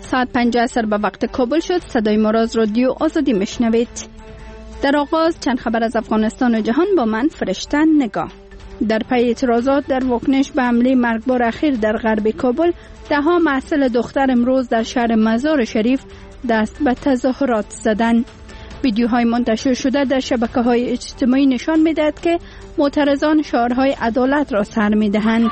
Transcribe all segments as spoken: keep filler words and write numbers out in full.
ساعت پنج عصر به وقت کابل شد. صدای ما را از رادیو آزادی میشنوید. در آغاز چند خبر از افغانستان و جهان با من فرشته نگاه. در پی اعتراضات در واکنش به حمله مرگبار اخیر در غرب کابل، ده ها محصل دختر امروز در شهر مزار شریف دست به تظاهرات زدند. ویدیوهای منتشر شده در شبکه‌های اجتماعی نشان می‌دهد که معترضان شعارهای عدالت را سر می‌دهند.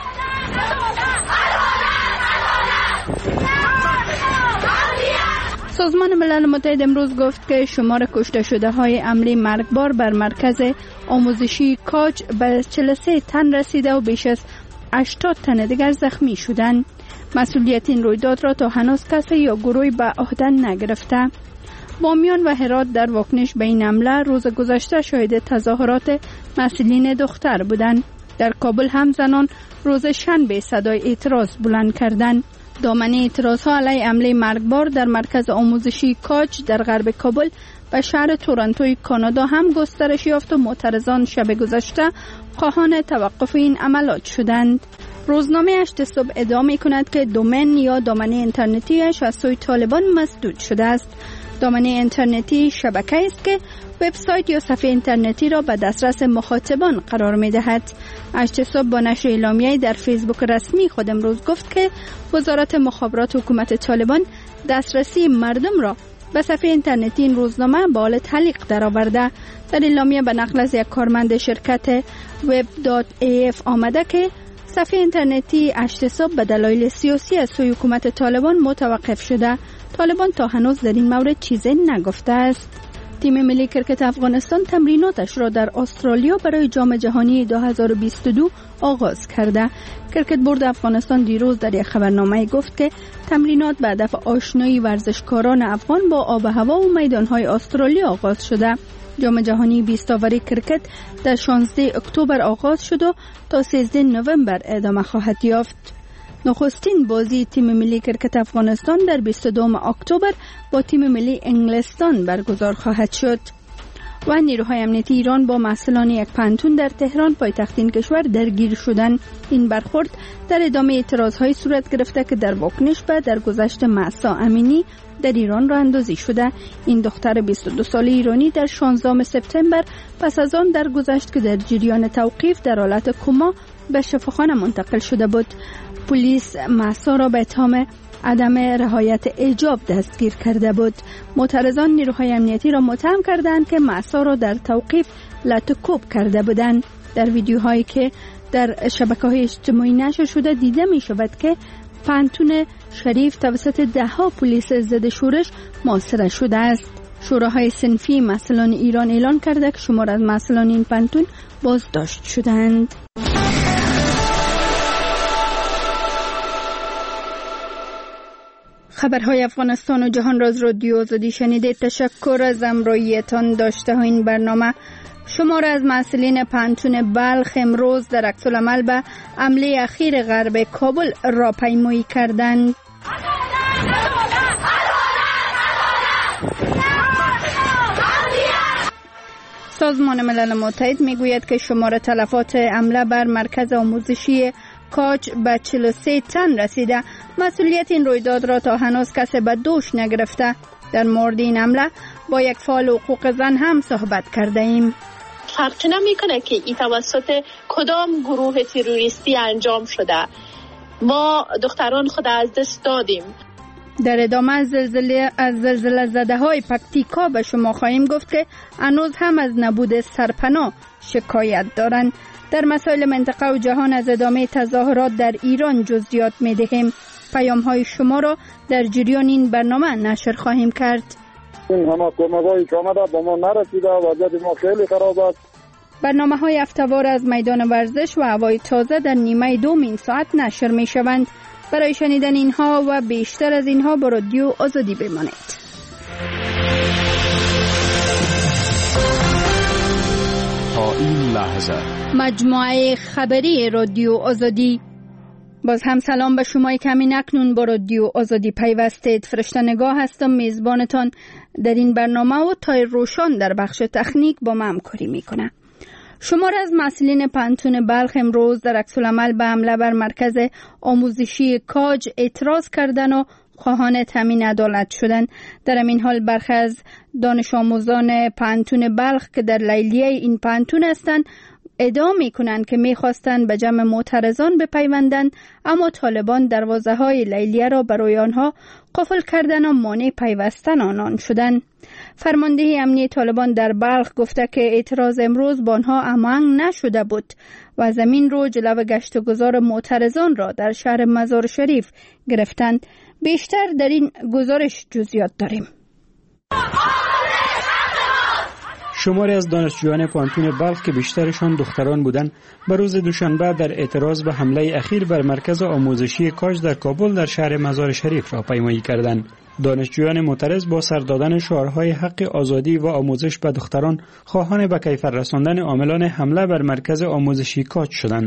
سازمان ملل متحد امروز گفت که شمار کشته شده های حمله مرگبار بر مرکز آموزشی کاج به چهل و سه تن رسیده و بیش از هشتاد تن دیگر زخمی شدند. مسئولیت این رویداد را تا هنوز کسی یا گروهی به عهده نگرفته. بامیان و هرات در واکنش به این حمله روز گذشته شاهد تظاهرات مسئولین دختر بودند. در کابل هم زنان روز شنبه صدای اعتراض بلند کردند. دامنه اعتراض‌ها علیه حمله مرگبار در مرکز آموزشی کاج در غرب کابل و شهر تورنتوی کانادا هم گسترش یافت و معترضان شب گذشته خواهان توقف این عملات شدند. روزنامه هشت صبح ادعا می‌کند که دومین یا دامنه اینترنتیش از سوی طالبان مسدود شده است. دامنه اینترنتی شبکه‌ای است که وبسایت یا صفحه اینترنتی را به دسترس مخاطبان قرار می‌دهد. هشت صبح با نشر اعلامیه‌ای در فیسبوک رسمی خود امروز گفت که وزارت مخابرات حکومت طالبان دسترسی مردم را به صفحه اینترنتی این روزنامه با حال تعلیق درآورده. در اعلامیه به نقل از یک کارمند شرکت وب دات ای اف آمده که صفحه اینترنتی هشت صبح به دلایل سیاسی از سوی حکومت طالبان متوقف شده. طالبان تا هنوز در این مورد چیزی نگفته است. تیم ملی کرکت افغانستان تمریناتش را در استرالیا برای جام جهانی دو هزار و بیست و دو آغاز کرده. کرکت بورد افغانستان دیروز در یک خبرنامه گفت که تمرینات به هدف آشنایی ورزشکاران افغان با آب و هوا و میدانهای استرالیا آغاز شده. جام جهانی بیست آوری کرکت در شانزده اکتبر آغاز شد و تا سیزده نوامبر ادامه خواهد یافت. نخستین بازی تیم ملی کرکت افغانستان در بیست و دو اکتبر با تیم ملی انگلستان برگزار خواهد شد. و نیروهای امنیتی ایران با مسئولان یک پانتون در تهران پایتخت این کشور درگیر شدند. این برخورد در ادامه اعتراضهای صورت گرفته که در واکنش به درگذشت مهسا امینی در ایران راه اندازی شده. این دختر بیست و دو ساله ایرانی در شانزدهم سپتامبر پس از آن درگذشت که در جریان توقیف در حالت کما به شفاخانه منتقل شده بود. پلیس مهسا را به اتهام عدم رعایت حجاب دستگیر کرده بود. معترضان نیروهای امنیتی را متهم کردند که مهسا را در توقیف لطوکوب کرده بودند. در ویدیوهایی که در شبکه‌های اجتماعی نشر شده دیده می شود که پانتون شریف توسط ده ها پلیس ضد شورش محاصره شده است. شوراهای صنفی مسئولان ایران اعلان کرده که شمار از مسئولان این پانتون بازداشت شدند. خبرهای افغانستان و جهان را از رادیو آزادی شنیدید. تشکر از همراهیتان. داشته ها این برنامه شمار از مسئولین پانتون بلخ امروز در عکس‌العمل به حمله اخیر غرب کابل راهپیمایی کردند. سازمان ملل متحد میگوید که شمار تلفات حمله بر مرکز آموزشی کاج به چهل و سه تن رسیده. مسئولیت این رویداد را تا هنوز کسی به دوش نگرفته. در مورد این حمله با یک فعال حقوق زن هم صحبت کرده ایم. فرق نمیکنه که این توسط کدام گروه تروریستی انجام شده. ما دختران خود از دست دادیم. در ادامه از زلزله از زلزله زده های پکتیکا به شما خواهیم گفت که هنوز هم از نبود سرپناه شکایت دارند. در مسائل منطقه و جهان از ادامه تظاهرات در ایران جزئیات می دهیم. پیام های شما را در جریان این برنامه نشر خواهیم کرد. این همه کمک‌هایی که آمده به ما نرسیده و وضعیت ما خیلی خراب است. برنامه های هفته‌وار از میدان ورزش و هوای تازه در نیمه دوم این ساعت نشر می شوند. برای شنیدن اینها و بیشتر از اینها با رادیو آزادی بمانید. تا این لحظه مجموعه خبری رادیو آزادی. باز هم سلام به شما که همین اکنون با رادیو آزادی پیوستید. فرشته نگاه هستم، میزبانتان در این برنامه و تای روشان در بخش تکنیک با ما همکاری میکنه. شمار از مسئولین پانتون بلخ امروز در عکس‌العمل به حمله بر مرکز آموزشی کاج اعتراض کردن و خواهان تامین عدالت شدند. در این حال برخی از دانش آموزان پانتون بلخ که در لیلیه این پانتون هستند ادعا می‌کنند که می‌خواستند به جمع معترضان بپیوندند، اما طالبان دروازه‌های لیلیه را برای آنها قفل کردند و مانع پیوستن آنان شدند. فرمانده امنیت طالبان در بلخ گفته که اعتراض امروز با آنها هماهنگ نشده بود و از همین رو جلو گشت و گذار معترضان را در شهر مزار شریف گرفتند. بیشتر در این گزارش جزئیات داریم. شماری از دانشجویان پانتون بلخ که بیشترشان دختران بودند، به روز دوشنبه در اعتراض به حمله اخیر بر مرکز آموزشی کاج در کابل در شهر مزار شریف را پیمایی کردند. دانشجویان معترض با سر دادن شعارهای حق آزادی و آموزش به دختران خواهان به کیفر رساندن عاملان حمله بر مرکز آموزشی کاج شدند.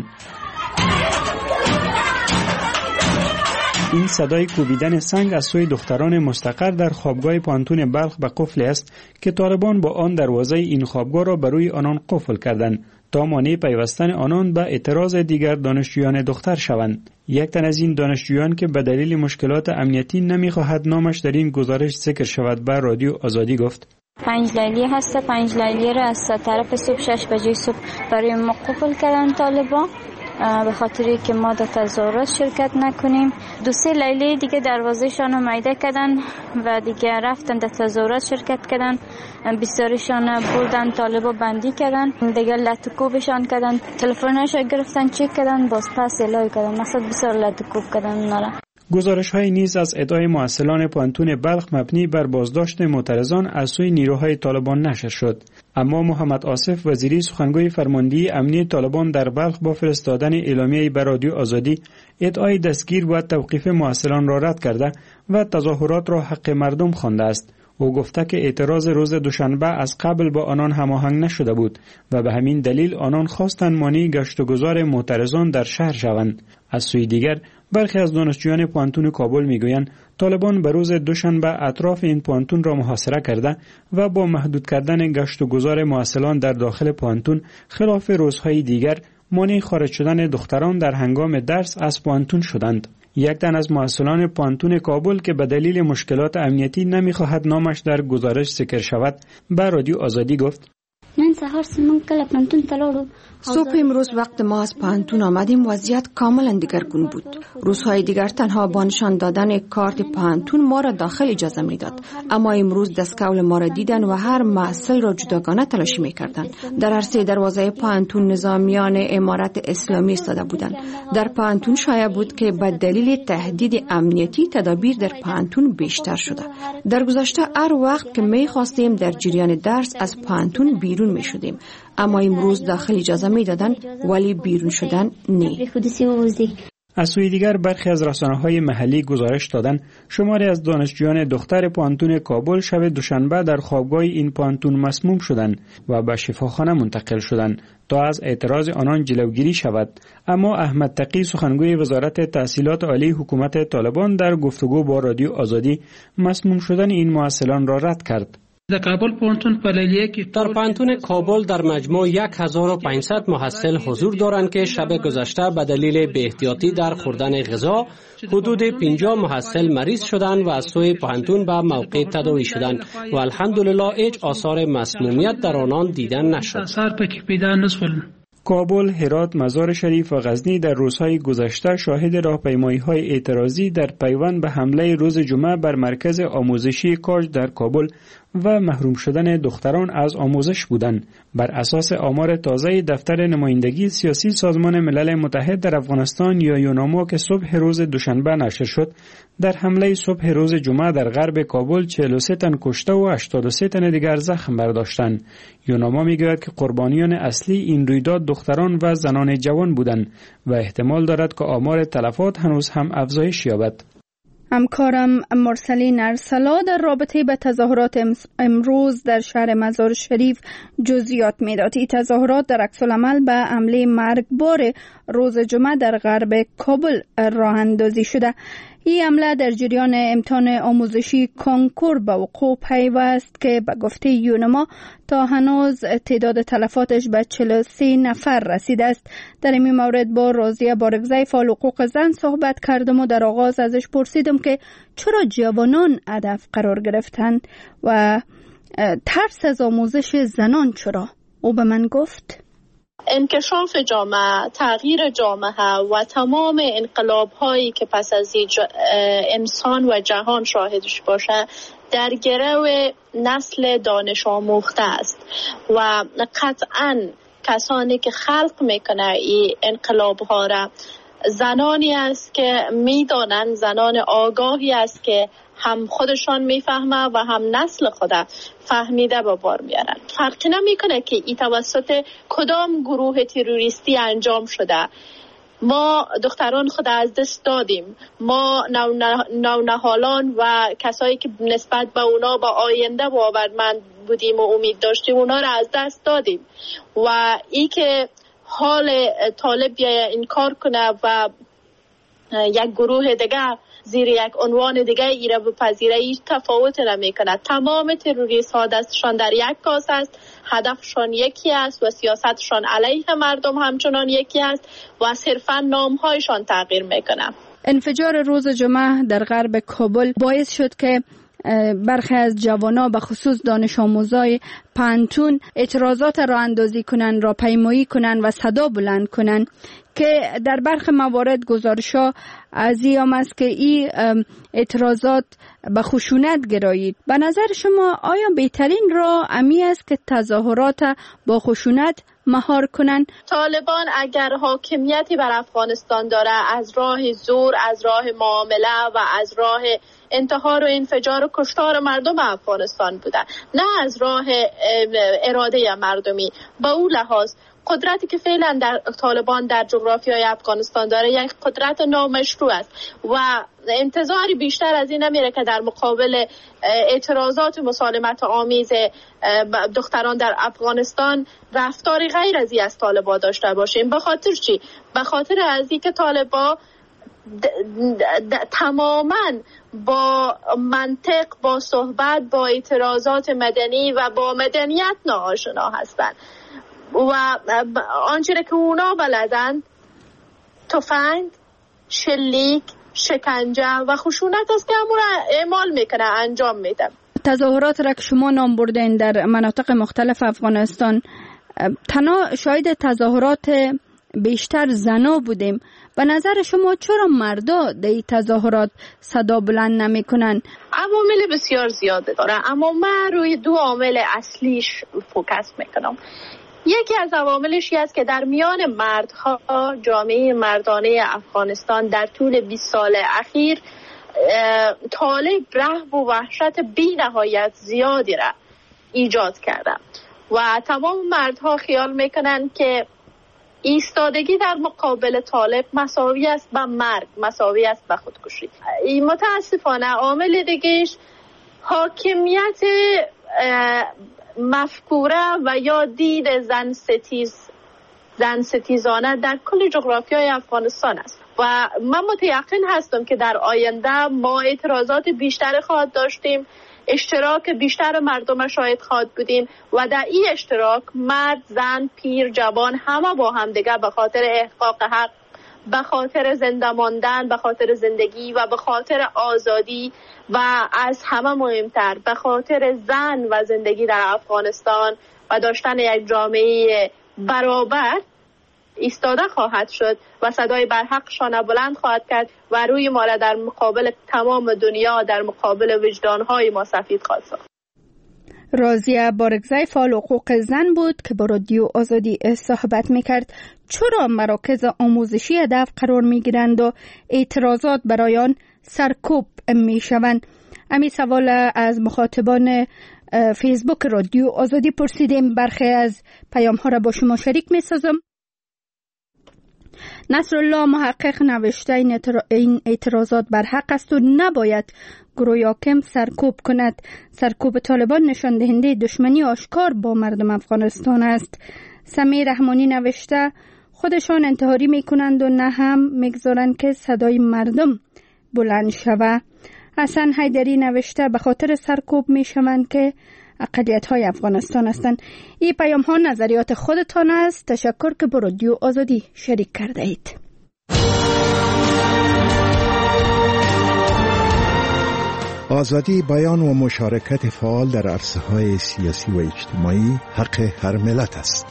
این صدای کوبیدن سنگ از سوی دختران مستقر در خوابگاه پانتون بلخ به قفل است که طالبان با آن دروازه این خوابگاه را بر روی آنان قفل کردند تا مانع پیوستن آنان به اعتراض دیگر دانشجویان دختر شوند. یک تن از این دانشجویان که به دلیل مشکلات امنیتی نمیخواهد نامش در این گزارش ذکر شود به رادیو آزادی گفت: پنج لیلیه هسته، پنج لیلیه را از طرف صبح شش بجه صبح برای ما قفل کردن طالبان به خاطری که ما در تظاهرات شرکت نکنیم. دو سه لیلیه دیگه دروازه‌شان رو میده کردن و دیگه رفتن در تظاهرات شرکت کردن. بسیارشان بردن طالبا بندی کردن، دیگه لطکوبشان کردن، تلفنش گرفتن، چک کردن، باز پس اعلام کردن. مثلا بسیار لطکوب کردن اونا. گزارش‌های نیز از ادعای معسلان پانتون بلخ مبنی بر بازداشت معترضان از سوی نیروهای طالبان نشر شد. اما محمد آصف وزیری سخنگوی فرماندهی امنیت طالبان در بلخ با فرستادن اعلامیه‌ای به رادیو آزادی ادعای دستگیر و توقیف معسلان را رد کرده و تظاهرات را حق مردم خوانده است. او گفته که اعتراض روز دوشنبه از قبل با آنان هماهنگ نشده بود و به همین دلیل آنان خواستند مانع گشت و گذار معترضان در شهر شوند. از سوی دیگر برخی از دانشجویان پانتون کابل میگویند طالبان به روز دوشنبه اطراف این پانتون را محاصره کرده و با محدود کردن گشت و گذار معسلان در داخل پانتون خلاف روزهای دیگر مانع خارج شدن دختران در هنگام درس از پانتون شدند. یک تن از معسلان پانتون کابل که به دلیل مشکلات امنیتی نمیخواهد نامش در گزارش ذکر شود به رادیو آزادی گفت: نن سهار سمون کله پانتون تلاړو. صبح امروز وقت ما از پانتون آمدیم وضعیت کاملا دیگرگون بود. روزهای دیگر تنها با نشان دادن کارت پانتون ما را داخل اجازه میداد، اما امروز دستکول ما را دیدن و هر معسل را جداگانه تلاشی میکردند. در هر سه دروازه پانتون نظامیان امارت اسلامی ایستاده بودند. در پانتون شایع بود که به دلیل تهدید امنیتی تدابیر در پانتون بیشتر شده. در گذشته هر وقت که میخواستیم در جریان درس از پانتون بیرون می شدیم، اما امروز داخل اجازه می دادن ولی بیرون شدن نه. از سوی دیگر برخی از رسانه‌های محلی گزارش دادند شماری از دانشجویان دختر پانتون کابل شب دوشنبه در خوابگاه این پانتون مسموم شدند و به شفاخانه منتقل شدند تا از اعتراض آنان جلوگیری شود. اما احمد تقی سخنگوی وزارت تحصیلات عالی حکومت طالبان در گفتگو با رادیو آزادی مسموم شدن این معسلان را رد کرد. در کابل پانتون پلیلیه که در پانتون کابل در مجموع یک هزار و پانصد محصل حضور دارند که شب گذشته به دلیل بی احتیاطی در خوردن غذا حدود پنجاه محصل مریض شدند و از سوی پانتون به موقع تداوی شدند و الحمدلله هیچ آثار مسمومیت در آنان دیدن نشد. کابل، هرات، مزار شریف و غزنی در روزهای گذشته شاهد راهپیمایی‌های اعتراضی در پیوند به حمله روز جمعه بر مرکز آموزشی کاج در کابل و محروم شدن دختران از آموزش بودند. بر اساس آمار تازه دفتر نمایندگی سیاسی سازمان ملل متحد در افغانستان یا یوناما که صبح روز دوشنبه نشر شد، در حمله صبح روز جمعه در غرب کابل چهل و سه تن کشته و هشتاد و سه تن دیگر زخم برداشتند. یوناما میگوید که قربانیان اصلی این رویداد دختران و زنان جوان بودند و احتمال دارد که آمار تلفات هنوز هم افزایش یابد. همکارم مرسلین ارسلا در رابطه به تظاهرات امروز در شهر مزار شریف جزئیات میداد. این تظاهرات در عکس العمل به حمله مرگبار روز جمعه در غرب کابل راه اندازی شده. این حمله در جریان امتحان آموزشی کنکور به وقوع پیوست که به گفته یونما تا هنوز تعداد تلفاتش به چهل و سه نفر رسیده است. در این مورد با راضیه بارگزی فعال حقوق زن صحبت کردم و در آغاز ازش پرسیدم که چرا جوانان هدف قرار گرفتند و ترس از آموزش زنان چرا؟ او به من گفت انکشاف جامعه، تغییر جامعه و تمام انقلاب هایی که پس از انسان و جهان شاهدش باشه در گرو نسل دانش آموخته است و قطعاً کسانی که خلق میکنه این انقلاب ها را زنانی است که میدانند، زنان آگاهی است که هم خودشان میفهمه و هم نسل خود فهمیده به بار میارن. فرقی نمیکنه که این توسط کدام گروه تروریستی انجام شده. ما دختران خود از دست دادیم، ما نونهالان و کسایی که نسبت به اونا با آینده باورمند بودیم و امید داشتیم اونا را از دست دادیم و ای که حال طالب بیایه این کار کنه و یک گروه دیگه زیر یک عنوان دیگه ای را بپذیره هیچ تفاوت نمی کنه. تمام تروریست ها دستشان در یک کاسه است، هدفشان یکی است و سیاستشان علیه مردم همچنان یکی است و صرفا نامهایشان تغییر میکنه. انفجار روز جمعه در غرب کابل باعث شد که برخی از جوانا به خصوص دانش آموزای پانتون اعتراضات را اندازی کنند، را پیمایی کنند و صدا بلند کنند که در برخی موارد گزارش‌ها از این است که این اعتراضات به خشونت گرایید. به نظر شما آیا بهترین راه امی است که تظاهرات با خشونت مهار کنند؟ طالبان اگر حاکمیتی بر افغانستان داره از راه زور، از راه معامله و از راه انتحار و انفجار و کشتار مردم افغانستان بوده، نه از راه اراده مردمی. با اون لحاظ قدرتی که فعلا در طالبان در جغرافیای افغانستان داره یک قدرت نامشروع است و انتظاری بیشتر از این نمیره که در مقابل اعتراضات مسالمت آمیز دختران در افغانستان رفتاری غیر از این از طالبان داشته باشیم. به خاطر چی؟ به خاطر از این که طالبان تماما با منطق، با صحبت، با اعتراضات مدنی و با مدنیت ناآشنا هستند و آنچه که اونا بلدند تفنگ، شلیک، شکنجه و خشونت است که همون اعمال میکنه، انجام میده. تظاهرات را که شما نام بردین در مناطق مختلف افغانستان، تنها شاهد تظاهرات بیشتر زنا بودیم. به نظر شما چرا مردا در این تظاهرات صدا بلند نمی کنن؟ عوامل بسیار زیاده داره، اما من روی دو عامل اصلیش فوکس میکنم. یکی از عواملش است که در میان مردها، جامعه مردانه افغانستان در طول بیست سال اخیر طالب رهب و وحشت بی نهایت زیادی را ایجاد کرده و تمام مردها خیال میکنن که ایستادگی در مقابل طالب مساوی است به مرگ، مساوی است به خودکشی. متاسفانه عامل دیگهش حاکمیت مفکوره و یا دید زن ستیز زن ستیزانه در کل جغرافیای افغانستان است و من متیقن هستم که در آینده ما اعتراضات بیشتر خواهد داشتیم، اشتراک بیشتر مردم شاهد خواهد بودیم و در این اشتراک مرد، زن، پیر، جوان همه با هم دیگه به خاطر احقاق حق، به خاطر زنده ماندن، به خاطر زندگی و به خاطر آزادی و از همه مهمتر به خاطر زن و زندگی در افغانستان و داشتن یک جامعه برابر ایستاده خواهد شد و صدای برحقشان بلند خواهد کرد و روی ما را در مقابل تمام دنیا، در مقابل وجدانهای ما سفید خواهد ساخت. راضیه بارگزی فعال حقوق زن بود که با رادیو آزادی صحبت میکرد. چرا مراکز آموزشی هدف قرار میگیرند و اعتراضات برای آن سرکوب میشوند؟ امی سوال از مخاطبان فیسبوک رادیو آزادی پرسیدیم. برخی از پیام ها را با شما شریک میسازم. نصرالله محقق نوشته این اعتراضات بر حق است و نباید گروه حاکم سرکوب کند. سرکوب طالبان نشان دهنده دشمنی آشکار با مردم افغانستان است. سمی رحمانی نوشته خودشان انتحاری میکنند و نه هم میگذارند که صدای مردم بلند شود. حسن حیدری نوشته به خاطر سرکوب می شوند که اقلیت های افغانستان هستند. این پیام ها نظریات خودتان است. تشکر که با رادیو آزادی شریک کرده اید. آزادی بیان و مشارکت فعال در عرصه‌های سیاسی و اجتماعی حق هر ملت است.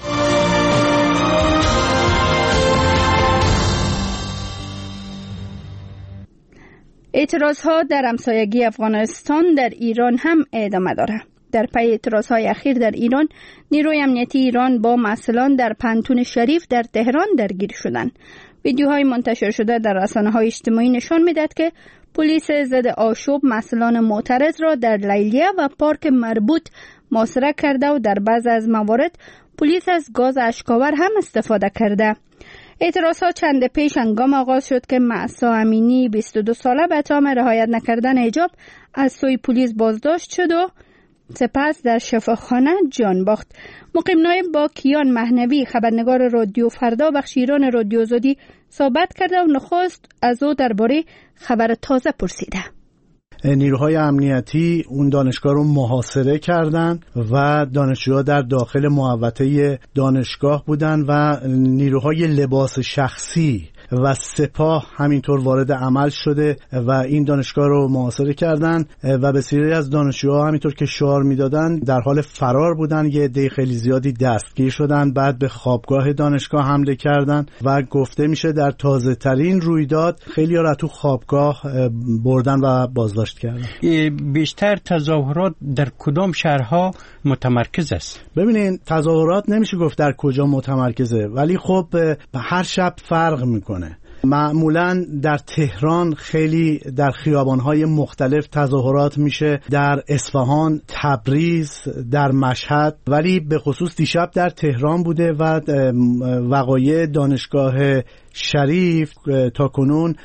اعتراضها در همسایگی افغانستان در ایران هم ادامه دارد. در پی اعتراضهای اخیر در ایران، نیروی امنیتی ایران با مسئولان در پنتون شریف در تهران درگیر شدند. ویدیوهای منتشر شده در رسانه‌های اجتماعی نشان می‌دهد که پلیس ضد آشوب مسئولان معترض را در لیلیه و پارک مربوط محاصره کرده و در بعض از موارد پلیس از گاز اشک‌آور هم استفاده کرده. اعتراضها چند پیش هنگام آغاز شد که مهسا امینی بیست و دو ساله به اتهام رعایت نکردن حجاب از سوی پلیس بازداشت شد و سپس در شفاخانه جان باخت. مقیم نایب با کیان مهنوی خبرنگار رادیو فردا بخش ایران رادیو آزادی صحبت کرده و نخست از او درباره خبر تازه پرسیده. نیروهای امنیتی اون دانشگاه رو محاصره کردن و دانشجوها در داخل محوطه دانشگاه بودن و نیروهای لباس شخصی و سپاه همینطور وارد عمل شده و این دانشگاه رو محاصره کردن و بسیاری از دانشجوها همینطور که شعار میدادن در حال فرار بودن. یه عده خیلی زیادی دستگیر شدن، بعد به خوابگاه دانشگاه حمله کردن و گفته میشه در تازه ترین رویداد خیلی ها را تو خوابگاه بردن و بازداشت کردن. بیشتر تظاهرات در کدام شهرها متمرکز است؟ ببینین تظاهرات نمیشه گفت در کجا متمرکزه، ولی خب هر شب فرق میکنه. معمولا در تهران خیلی در خیابان‌های مختلف تظاهرات میشه، در اصفهان، تبریز، در مشهد، ولی به خصوص دیشب در تهران بوده و وقایع دانشگاه شریف تا کنون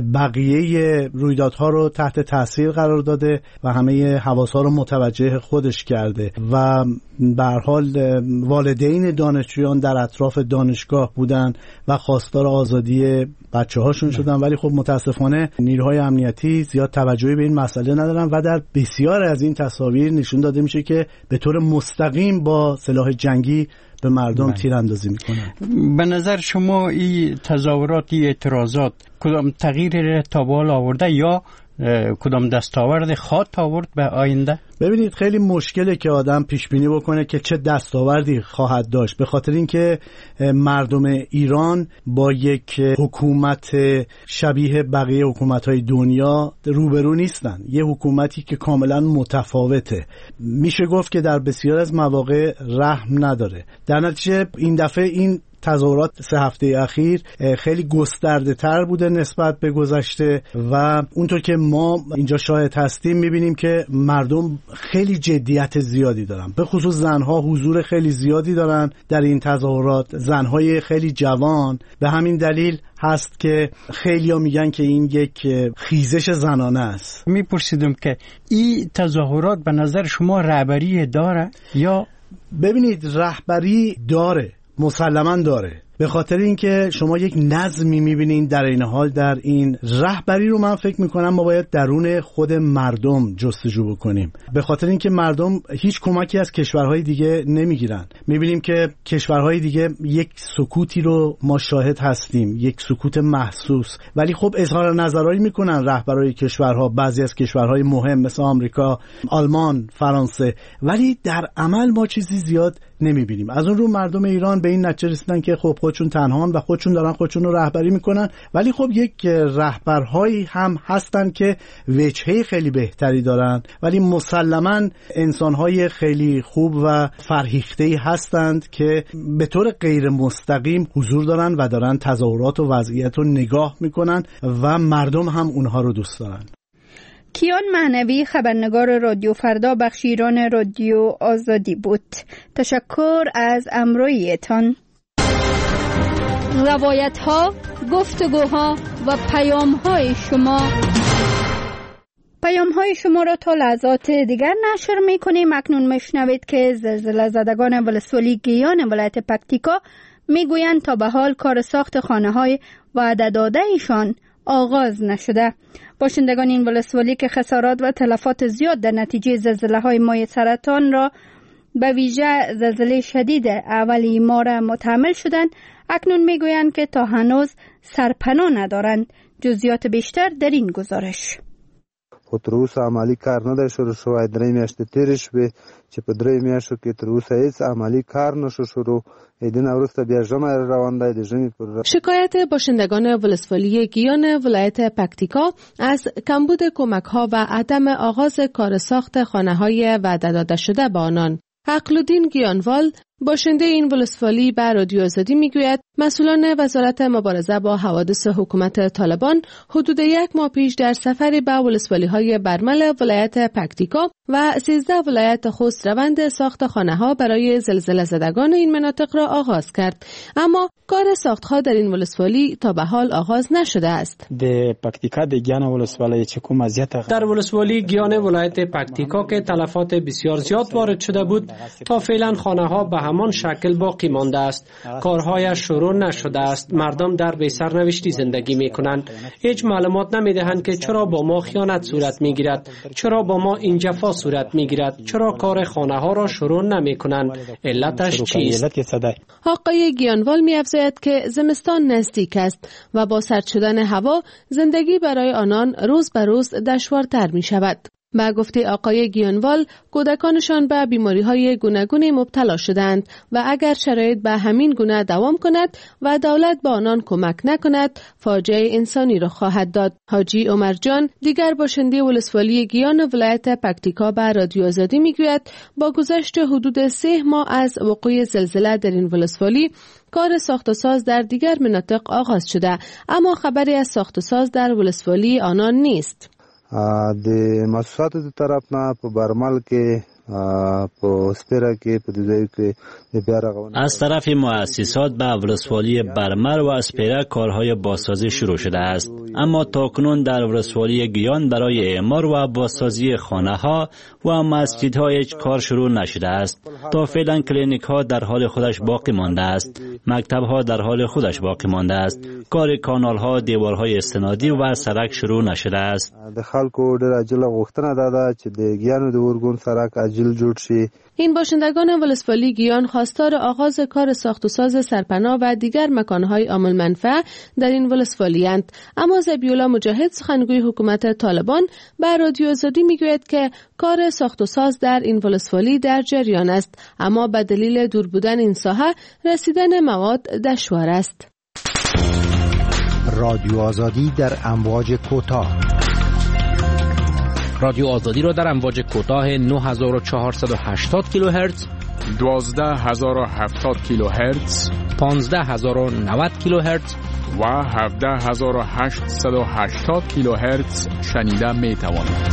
بقیه رویدادها رو تحت تاثیر قرار داده و همه حواس‌ها رو متوجه خودش کرده و به هر حال والدین دانشجویان در اطراف دانشگاه بودن و خواستار آزادی بچه‌هاشون شدن، ولی خب متاسفانه نیروهای امنیتی زیاد توجهی به این مسئله ندارن و در بسیار از این تصاویر نشون داده میشه که به طور مستقیم با سلاح جنگی به مردم تیراندازی میکنن. به نظر شما این تظاهرات، این اعتراضات کدام تغییری تا بال آورده یا کدام دستاورد خواهد آورد به آینده؟ ببینید خیلی مشکله که آدم پیش بینی بکنه که چه دستاوردی خواهد داشت، به خاطر اینکه مردم ایران با یک حکومت شبیه بقیه حکومت‌های دنیا روبرو نیستن. یه حکومتی که کاملا متفاوته، میشه گفت که در بسیار از مواقع رحم نداره. در نتیجه این دفعه این تظاهرات سه هفته اخیر خیلی گسترده تر بوده نسبت به گذشته و اونطور که ما اینجا شاهد هستیم میبینیم که مردم خیلی جدیت زیادی دارن، به خصوص زنها حضور خیلی زیادی دارن در این تظاهرات، زنهای خیلی جوان. به همین دلیل هست که خیلی ها میگن که این یک خیزش زنانه است. میپرسیدم که این تظاهرات به نظر شما رهبری داره یا؟ ببینید رهبری داره، مسلماً داره، به خاطر اینکه شما یک نظمی میبینین. در این حال در این رهبری رو من فکر میکنم ما باید درون خود مردم جستجو بکنیم، به خاطر اینکه مردم هیچ کمکی از کشورهای دیگه نمیگیرن. میبینیم که کشورهای دیگه یک سکوتی رو ما شاهد هستیم، یک سکوت محسوس، ولی خب اظهار نظرایی میکنن رهبرای کشورها، بعضی از کشورهای مهم مثل آمریکا، آلمان، فرانسه، ولی در عمل ما چیزی زیاد نمیبینیم. از اون رو مردم ایران به این نتیجه رسیدن که خب خودشون تنهان و خودشون دارن خودشون رو رهبری میکنن، ولی خب یک رهبرهایی هم هستن که وجهه خیلی بهتری دارن، ولی مسلماً انسانهای خیلی خوب و فرهیخته‌ای هستند که به طور غیر مستقیم حضور دارن و دارن تظاهرات و وضعیت رو نگاه میکنن و مردم هم اونها رو دوست دارن. کیان مهنوی خبرنگار رادیو فردا بخش ایران رادیو آزادی بود. تشکر از همراهیتان. روایت ها، گفتگوها و پیام های شما پیام های شما را تا لحظات دیگر نشر می کنیم. اکنون مشنوید که زلزله زدگان ولسوالی گیان ولایت پکتیکا می گویند تا به حال کار ساخت خانه های وعده داده ایشان آغاز نشده. باشندگان این ولسوالی که خسارات و تلفات زیاد در نتیجه زلزله‌های مایع سرطان را به ویژه زلزله شدید اولی ما را متحمل شدند، اکنون میگویند که تا هنوز سرپناه ندارند. جزئیات بیشتر در این گزارش. خو تر اوسه عملی کار نه دی شروع شوی. درې میاشتې تېرې شوې چې په درې میاشتو کې تر اوسه هیڅ عملی کار نشو شروع. ایدونه وروسته بیا ژمی روان دی. د ژمي پر شکایت باشندگان ولسوالی گیان ولایت پکتیکا از کمبود کمک‌ها و عدم آغاز کار ساخت خانه‌های وعده داده شده به آنان. عقل‌الدین گیانوال باشنده این ولسوالی به رادیو آزادی میگوید مسئولان وزارت مبارزه با حوادث حکومت طالبان حدود یک ماه پیش در سفری به ولسوالی‌های برمل ولایت پکتیکا و سیزده ولایت خوست روند ساخت خانه‌ها برای زلزله زدگان این مناطق را آغاز کرد، اما کار ساخت‌ها در این ولسوالی تا به حال آغاز نشده است. د پکتیکا د گیان ولسوالی چې کوم اذیت در ولسوالی گیان ولایت پکتیکا که تلفات بسیار زیاد وارد شده بود، تا فعلا خانه‌ها به همان شکل باقی مانده است. کارهایش شروع نشده است. مردم در بی سرنوشتی زندگی می کنند. هیچ معلومات نمی دهند که چرا با ما خیانت صورت می گیرد، چرا با ما این جفا صورت می گیرد، چرا کار خانه ها را شروع نمی کنند، علتش چیست؟ آقای گیانوال می افزاید که زمستان نزدیک است و با سرد شدن هوا زندگی برای آنان روز به روز دشوارتر می شود. با گفته آقای گیانوال، کودکانشان به بیماری‌های گوناگون مبتلا شدند و اگر شرایط به همین گونه دوام کند و دولت به آنان کمک نکند، فاجعه انسانی را خواهد داد. حاجی عمر جان، دیگر باشنده ولسوالی گیان ولایت پکتیکا، به رادیو آزادی میگوید با گذشت حدود سه ماه از وقوع زلزله در این ولسوالی، کار ساخت و ساز در دیگر مناطق آغاز شده، اما خبری از ساخت و ساز در ولسوالی آنان نیست. د مؤسساتو د طرف نه په برمل کې په سپیره کې په دې کې د بیا رغونې از طرف مؤسسات به ولسوالی برمل و اسپیره کارهای بازسازی شروع شده است، اما تاکنون در ولسوالی گیان برای اعمار و بازسازی خانه‌ها و مسجدها هیچ کار شروع نشده است. تا فعلا کلینیک ها در حال خودش باقی مانده است، مکتب ها در حال خودش باقی مانده است، کار کانال ها، دیوارهای استنادی و سړک شروع نشده است. د خلکو ډېر عاجله غوښتنه ده چې د ګیانو د ورګون سړک عاجل جوړ شي. این باشندگان ولسوالی گیان خواستار آغاز کار ساخت و ساز سرپناه و دیگر مکانهای عامل منفعه در این ولسوالی‌اند، اما ذبیح‌الله مجاهد، سخنگوی حکومت طالبان، به رادیو آزادی میگوید که کار ساخت و ساز در این ولسوالی در جریان است، اما به دلیل دور بودن این ساحه رسیدن مواد دشوار است. رادیو آزادی در امواج کوتاه. رادیو آزادی را در امواج کوتاه نه هزار و چهارصد و هشتاد کیلوهرتز، دوازده هزار و هفتاد کیلوهرتز، پانزده هزار و نود کیلوهرتز و هفده هزار و هشتصد و هشتاد کیلوهرتز شنیده می توانید.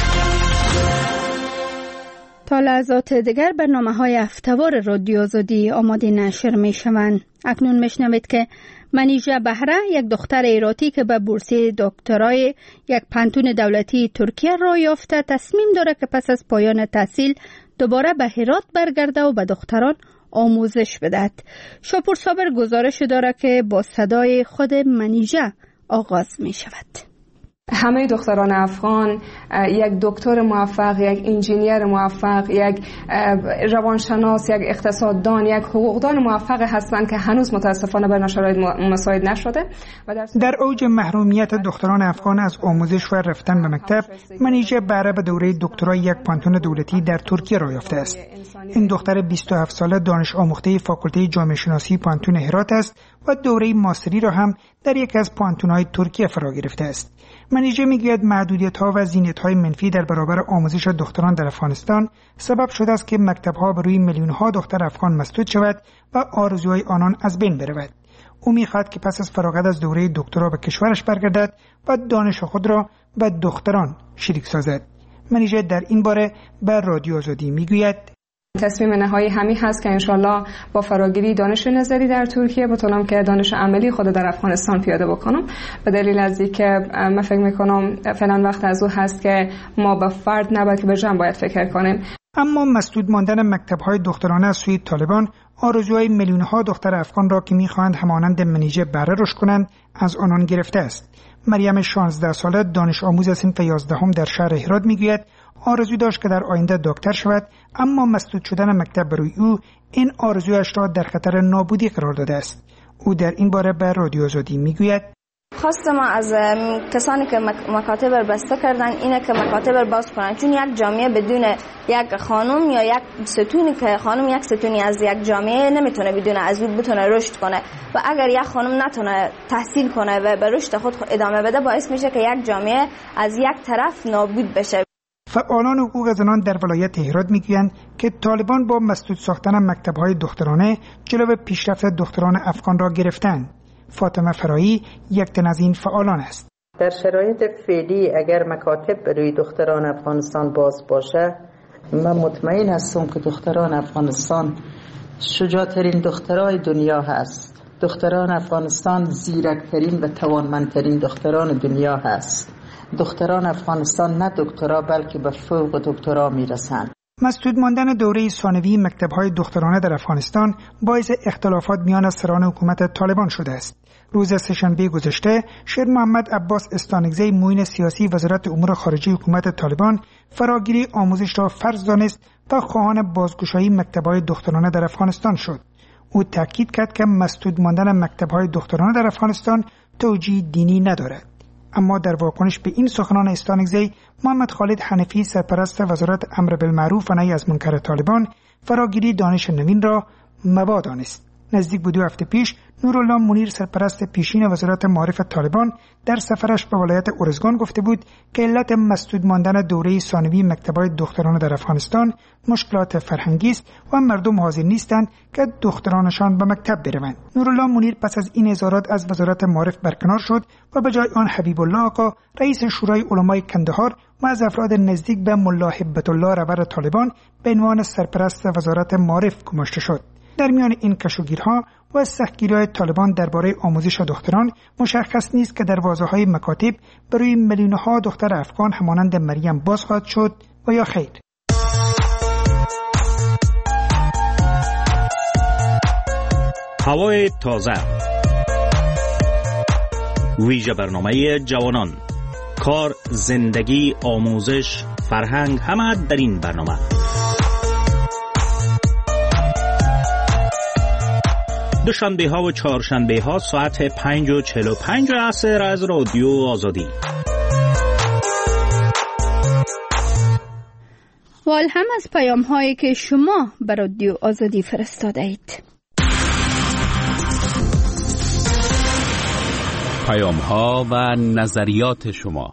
تا لحظات دیگر برنامه‌های هفته‌وار رادیو آزادی آماده نشر می‌شوند. اکنون میشنوید که منیژه بهره، یک دختر ایراتی که به بورسیه دکترای یک پانتون دولتی ترکیه را یافته، تصمیم داره که پس از پایان تحصیل دوباره به هرات برگرده و به دختران آموزش بدهد. شاپور صابر گزارش داره که با صدای خود منیژه آغاز می شود. همه دختران افغان یک دکتر موفق، یک انجینیر موفق، یک روانشناس، یک اقتصاددان، یک حقوقدان موفق هستند که هنوز متاسفانه بر شرایط مساعد نشده. و در, در اوج محرومیت دختران افغان از آموزش و رفتن به مکتب، منیژه بهره به دوره دکترای یک پانتون دولتی در ترکیه را یافته است. این دختر بیست و هفت ساله دانش آموخته فاکولته جامعه شناسی پانتون هرات است و دوره ماستری را هم در یک از پانتون‌های ترکیه فرا گرفته است. منیژه میگوید محدودیت‌ها و زینت‌های منفی در برابر آموزش دختران در افغانستان سبب شده است که مکتب‌ها بر روی میلیون‌ها دختر افغان مسدود شود و آرزوهای آنان از بین برود. او می‌خواهد که پس از فراغت از دوره دکترا به کشورش برگردد و دانش خود را به دختران شریک سازد. منیژه در این باره به رادیو آزادی میگوید: تصمیم نهایی همین هست که انشالله با فراگیری دانش نظری در ترکیه بتونم که دانش عملی خود در افغانستان پیاده بکنم، به دلیل از اینکه من فکر میکنم فعلا وقت از او هست که ما به فرد نباید که به جمع باید فکر کنیم. اما مسدود ماندن مکتب‌های دخترانه از سوی طالبان آرزوهای میلیون‌ها دختر افغان را که می‌خواهند همانند منیژه بره رشد کنند از آنان گرفته است. مریم شانزده ساله دانش آموز صنف یازدهم در شهر هرات میگوید آرزو داشت که در آینده دکتر شود، اما مسدود شدن مکتب برای او این آرزویش را در خطر نابودی قرار داده است. او در این باره به رادیو آزادی میگوید خواست ما از کسانی که مکاتب را بسته کردن اینه که مکاتب را باز کنن، چون یک جامعه بدون یک خانم یا یک ستونی که خانم یک ستونی از یک جامعه نمیتونه بدون از اون بتونه رشد کنه و اگر یک خانم نتونه تحصیل کنه و به رشد خود ادامه بده باعث میشه که یک جامعه از یک طرف نابود بشه. فعالان حقوق زنان در ولایت هرات میگویند که طالبان با مسدود ساختن مکتب‌های دخترانه جلو پیشرفت دختران افغان را گرفتند. فاطمه فرایی یک تن از این فعالان است. در شرایط فعلی اگر مکاتب برای دختران افغانستان باز باشه، من مطمئن هستم که دختران افغانستان شجاعترین دخترای دنیا هست. دختران افغانستان زیرکترین و توانمندترین دختران دنیا هست. دختران افغانستان نه دکترا بلکه به فوق دکترا میرسند. مسدود ماندن دوره ثانوی مکتب‌های دخترانه در افغانستان باعث اختلافات میان سران حکومت طالبان شده است. روز سه‌شنبه گذشته شیر محمد عباس استانکزی معین سیاسی وزارت امور خارجه حکومت طالبان فراگیری آموزش را فرض دانست و خواهان بازگشایی مکتب‌های دخترانه در افغانستان شد. او تاکید کرد که مسدود ماندن مکتب‌های دخترانه در افغانستان توجیه دینی ندارد. اما در واکنش به این سخنان استانکزی، محمد خالد حنفی سرپرست وزارت امر بالمعروف و نهی از منکر طالبان فراگیری دانش نوین را مباح دانست. نزدیک به دو هفته پیش نورالله منیر سرپرست پیشین وزارت معارف طالبان در سفرش به ولایت ارزگان گفته بود که علت مسدود ماندن دوره ثانوی مکتب‌های دخترانه در افغانستان مشکلات فرهنگی است و مردم حاضر نیستند که دخترانشان به مکتب بروند. نورالله منیر پس از این اظهارات از وزارت معارف برکنار شد و به جای آن حبیب الله آقا رئیس شورای علمای کندهار و از افراد نزدیک به ملا هبت الله رهبر طالبان به عنوان سرپرست وزارت معارف گماشته شد. در میان این کشوگیرها و سختگیری‌های طالبان درباره آموزش دختران مشخص نیست که دروازه‌های مکاتب برای میلیون‌ها دختر افغان همانند مریم باز خواهد شد و یا خیر. هوای تازه، ویژه برنامه جوانان، کار، زندگی، آموزش، فرهنگ، همه در این برنامه. دوشنبه ها و چهارشنبه ها ساعت پنج و چهل و پنج عصر از رادیو آزادی. و هم از پیام هایی که شما بر رادیو آزادی فرستاده اید. پیام ها و نظریات شما.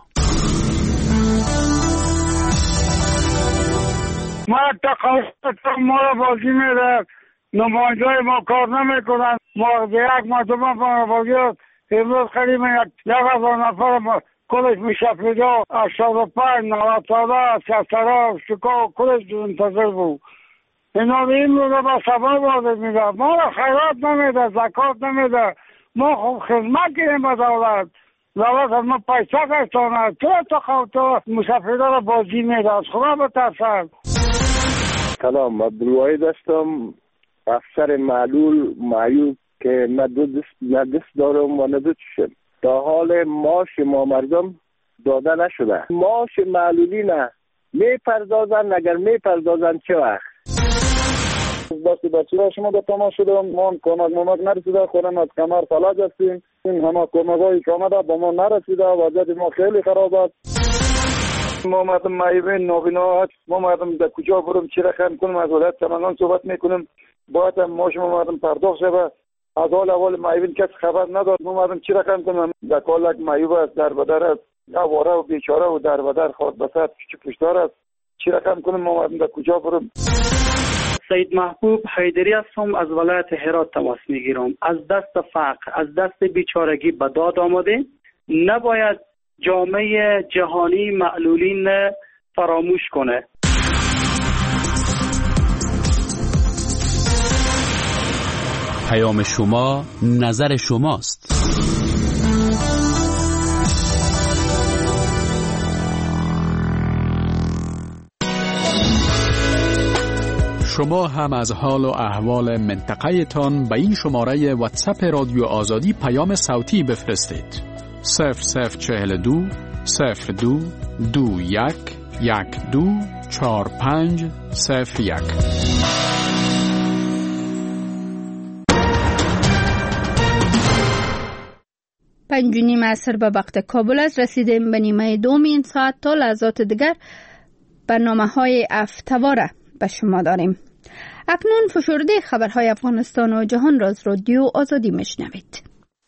ما تقاضا ما را بازی میده، نماینده‌های ما کار نمیکنن. ما یک مرتبه فناوری امروز خیلی یک یک هزار نفر کلش میشه پیدا هشتاد و پنج نود ساله سیاسترا شکا کلش منتظر بود. اینا این رو به سفر وارد میده، ما را خیرات نمیده، زکات نمیده. ما خوب خدمت کنیم به دولت، دولت از ما پیسه گشتانه. تو تو خواه تو مسافرها را بازی میده، از خدا بترسن. سلام، عبدالواحد هستم، افسر معلول معیوب که نه دست نه دست دارم و نه دو چشم. تا حال معاش ما مردم داده نشده. معاش معلولی نه میپردازن، اگر میپردازن چه وقت؟ بسی بچه شما به تمام شدم، ما کمک ممک نرسیده، خودم از کمر فلج هستیم. این همه کمک هایی که آمده با ما نرسیده، وضعیت ما خیلی خراب است. ما مردم معیوب نابینا، ما مردم در کجا برم چی رقم کنم، از ولایت سمنگان صحبت میکنم، باید هم ما شما مردم پرداخت شده. از حال اول معیوبین کس خبر نداد، ما مردم چی رقم کنم. در کالک معیوب است، در بدر است، اواره و بیچاره و در بدر خود بسد چی پشتار است، چی رقم کنم، ما مردم در کجا برم. سید محبوب حیدری هستم، از ولایت هرات تماس میگیرم. از دست فقر، از دست بیچارگی به داد آمده، نباید جامعه جهانی معلولین فراموش کنه. پیام شما نظر شماست. شما هم از حال و احوال منطقه تان به این شماره واتساپ رادیو آزادی پیام صوتی بفرستید. صفر صفر چهل دو صفر دو دو یک یک دو چهار پنج صفر یک. پنج و نیم عصر به وقت کابل است. رسیدیم به نیمه دوم این ساعت. تا لحظات دیگر برنامه های افتواره به شما داریم. اکنون فشرده خبرهای افغانستان و جهان را از رادیو آزادی میشنوید.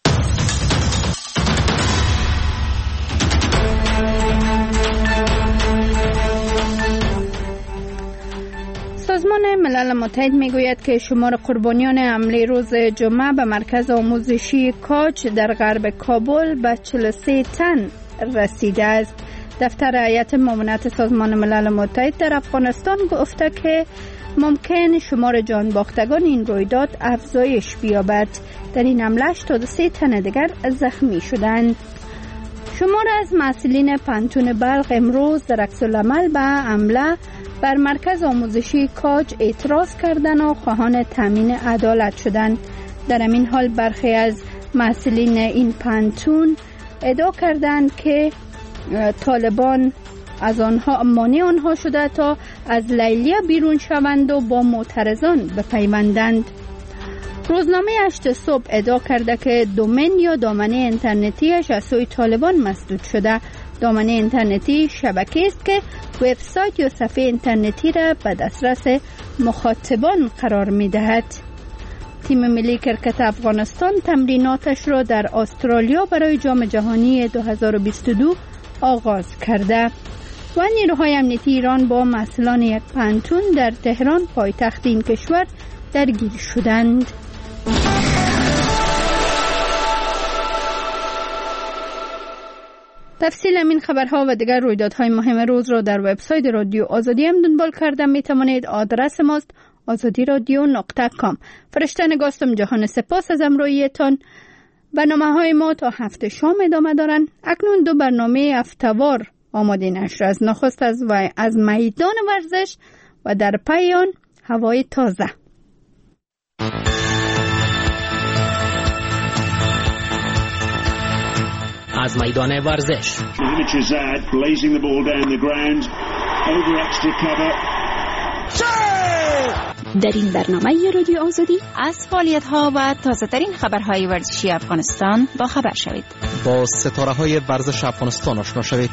سازمان ملل متحد میگوید که شمار قربانیان حمله روز جمعه به مرکز آموزشی کاج در غرب کابل به چهل و سه تن رسیده است. دفتر هیئت معاونت سازمان ملل متحد در افغانستان گفته که ممکن شمار جان باختگان این رویداد افزایش بیابد. در این حمله هشتاد و سه تن دیگر زخمی شدند. شمار از مسئولین پانتون بلخ امروز در عکس‌العمل به حمله بر مرکز آموزشی کاج اعتراض کردند و خواهان تامین عدالت شدند. در همین حال برخی از مسئولین این پانتون ادعا کردند که طالبان از آنها مانع آنها شده تا از لیلیه بیرون شوند و با معترضان بپیوندند. روزنامه هشت صبح ادعا کرده که دومین یا دامنه اینترنتیش از سوی طالبان مسدود شده. دامنه اینترنتی شبکه است که وبسایت یا صفحه اینترنتی را به دسترس مخاطبان قرار می دهد. تیم ملی کرکت افغانستان تمریناتش را در استرالیا برای جام جهانی دو هزار و بیست و دو آغاز کرده و نیروهای امنیتی ایران با مسئولان یک پانتون در تهران پایتخت این کشور درگیر شدند. تفصیل این خبرها و دیگر رویدادهای مهم روز را در وبسایت رادیو آزادی هم دنبال کرده می توانید. آدرس ماست آزادی رادیو نقطه کام. فرشته نگاستم جهان سپاس از امرویتان. برنامه های ما تا هفته شام ادامه دارن. اکنون دو برنامه افتوار آماده نشر از نخست از و از میدان ورزش و در پایان هوای تازه. از میدان ورزش در این برنامه رادیو آزادی از فعالیت‌ها و تازه‌ترین خبرهای ورزشی افغانستان با خبر شوید. با ستاره‌های ورزش افغانستان آشنا شوید.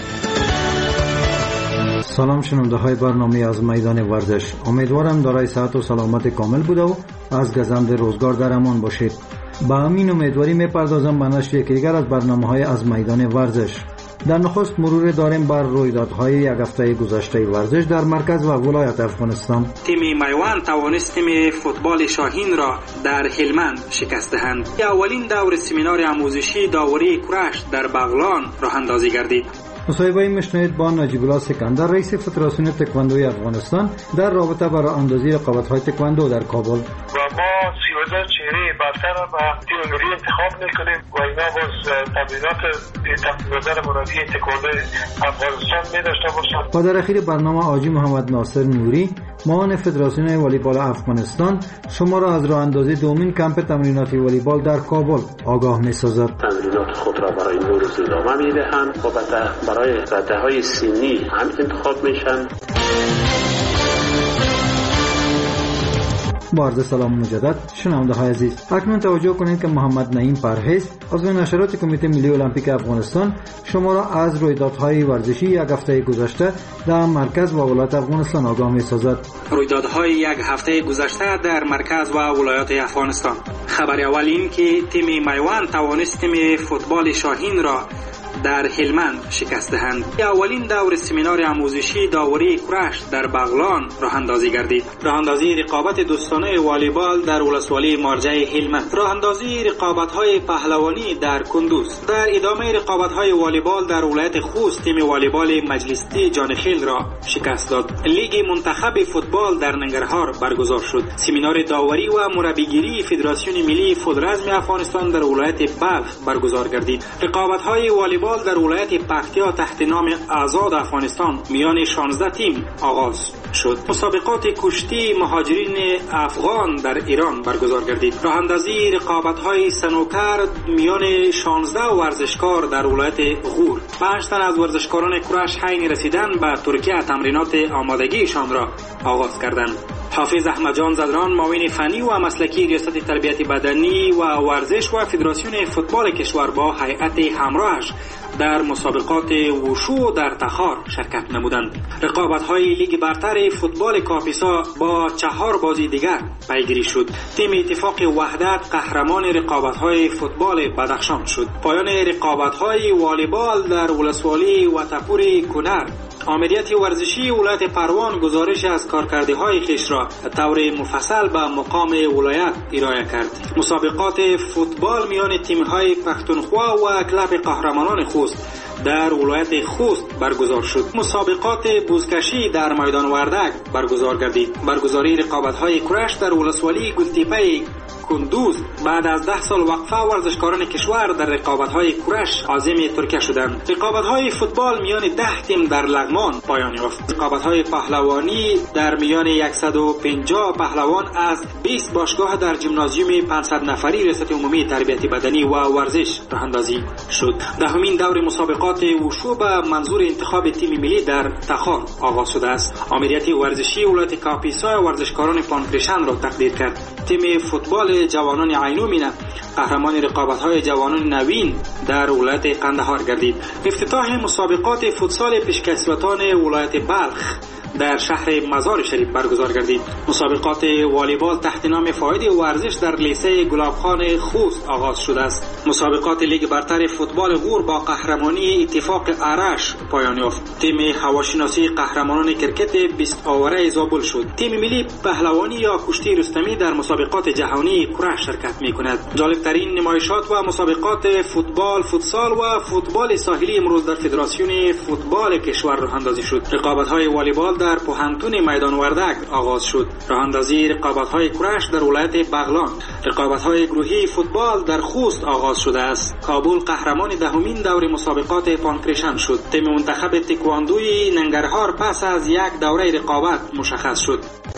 سلام شنونده های برنامه از میدان ورزش. امیدوارم دارای صحت و سلامت کامل بوده و از گزند روزگار در امان باشید. با همین امیدواری میپردازم به نشر یکی دیگر از برنامه های از میدان ورزش. در نخست مرور داریم بر رویدادهای یک هفته گذشته ورزش در مرکز و ولایت افغانستان. تیم میوان توانست تیم فوتبال شاهین را در هلمند شکست دهند. اولین دور سمینار آموزشی داوری کرش در بغلان راه اندازی گردید. مصاحبه میشنوید با نجیب الله سکندر رئیس فدراسیون تکواندوی افغانستان در رابطه با راه اندازی رقابت‌های تکواندو در کابل. و ما سی و دو چهره برتر را به تیم ملی انتخاب میکنیم و اینا باز تمرینات تمرینات مربی تکواندو افغانستان می‌داشته باشند. و در اخیر برنامه حاجی محمد ناصر نوری معاون فدراسیون والیبال افغانستان شما را از راه اندازی دومین کمپ تمریناتی والیبال در کابل آگاه می‌سازد. تمرینات خود را برای این روز ادامه می‌دهند و برای رده‌های سنی هم انتخاب میشن. با عرض سلام مجدد شنونده های عزیز، اکنون توجه کنید که محمد نعیم پرهیز عضو نشرات کمیته ملی المپیک افغانستان شما را از رویدادهای ورزشی یک هفته گذشته در مرکز و ولایت افغانستان آگاه می‌سازد. رویدادهای یک هفته گذشته در مرکز و ولایات افغانستان. خبر اول این که تیم میوان توانست تیم فوتبال شاهین را در هلمند شکست دهند. اولین دور سمینار آموزشی داوری کرش در بغلان راه اندازی گردید. راه اندازی رقابت دوستانه والیبال در ولسوالی مارجه هلمند. راه اندازی رقابت‌های پهلوانی در کندوز. در ادامه رقابت‌های والیبال در ولایت خوست تیم والیبال مجلسی جانخیل را شکست داد. لیگ منتخب فوتبال در ننگرهار برگزار شد. سمینار داوری و مربیگری فدراسیون ملی فوتبال افغانستان در ولایت بلخ برگزار گردید. رقابت‌های والیبال والیبال در ولایت پکتیا تحت نام آزاد افغانستان میان شانزده تیم آغاز شد. مسابقات کشتی مهاجرین افغان در ایران برگزار گردید. راه اندازی رقابت‌های سنوکر میان شانزده ورزشکار در ولایت غور. پنج تن از ورزشکاران کرش حین رسیدن به ترکیه تمرینات آمادگیشان را آغاز کردند. حافظ احمد جان زدران معاون فنی و مسلکی ریاست تربیت بدنی و ورزش و فدراسیون فوتبال کشور با هیئت همراهش در مسابقات وشو در تخار شرکت نمودند. رقابت‌های لیگ برتر فوتبال کاپیسا با چهار بازی دیگر پیگیری شد. تیم اتفاق وحدت قهرمان رقابت‌های فوتبال بدخشان شد. پایان رقابت‌های والیبال در ولسوالی وطپور کنر. آمریت ورزشی ولایت پروان گزارش از کارکرده‌های خویش را طور مفصل به مقام ولایت ارائه کرد. مسابقات فوتبال میان تیم‌های پختونخوا و کلاب قهرمانان خوست در ولایت خوست برگزار شد. مسابقات بزکشی در میدان وردک برگزار گردید. برگزاری رقابت‌های کرش در ولسوالی گلتیپه کندوز. بعد از ده سال وقفه ورزشکاران کشور در رقابت‌های کرش عازم ترکیه شدند. رقابت‌های فوتبال میان ده تیم در لغمان پایان یافت. رقابت‌های پهلوانی در میان صد و پنجاه پهلوان از بیست باشگاه در ژیمنازیوم پانصد نفری ریاست عمومی تربیت بدنی و ورزش راه‌اندازی شد. دهمین دور مسابقات وشو به منظور انتخاب تیم ملی در تخار آغاز شده است. آمریت ورزشی ولایت کاپیسا ورزشکاران پانکرشن را تقدیر کرد. تیم فوتبال جوانان عینومینه قهرمان رقابت‌های جوانان نوین در ولایت قندهار گردید. افتتاح مسابقات فوتسال پیشکسوتان ولایت بلخ در شهر مزار شریف برگزار گردید. مسابقات والیبال تحت نام فاید ورزش در لیسه گلابخان خوست آغاز شده است. مسابقات لیگ برتر فوتبال غور با قهرمانی اتفاق ارش پایان یافت. تیم هواشناسی قهرمانان کرکت بیست آوره زابل شد. تیم ملی پهلوانی یا کشتی رستمی در مسابقات جهانی کرش شرکت می‌کند. جالب‌ترین نمایشات و مسابقات فوتبال، فوتسال و فوتبال ساحلی امروز در فدراسیون فوتبال کشور راه اندازی شد. رقابت‌های والیبال در پوهنتون میدان وردک آغاز شد. راه‌اندازی رقابت‌های کرش در ولایت بغلان. رقابت‌های گروهی فوتبال در خوست آغاز شده است. کابل قهرمان دهمین دور مسابقات پانکرشن شد. تیم منتخب تکواندوی ننگرهار پس از یک دوره رقابت مشخص شد.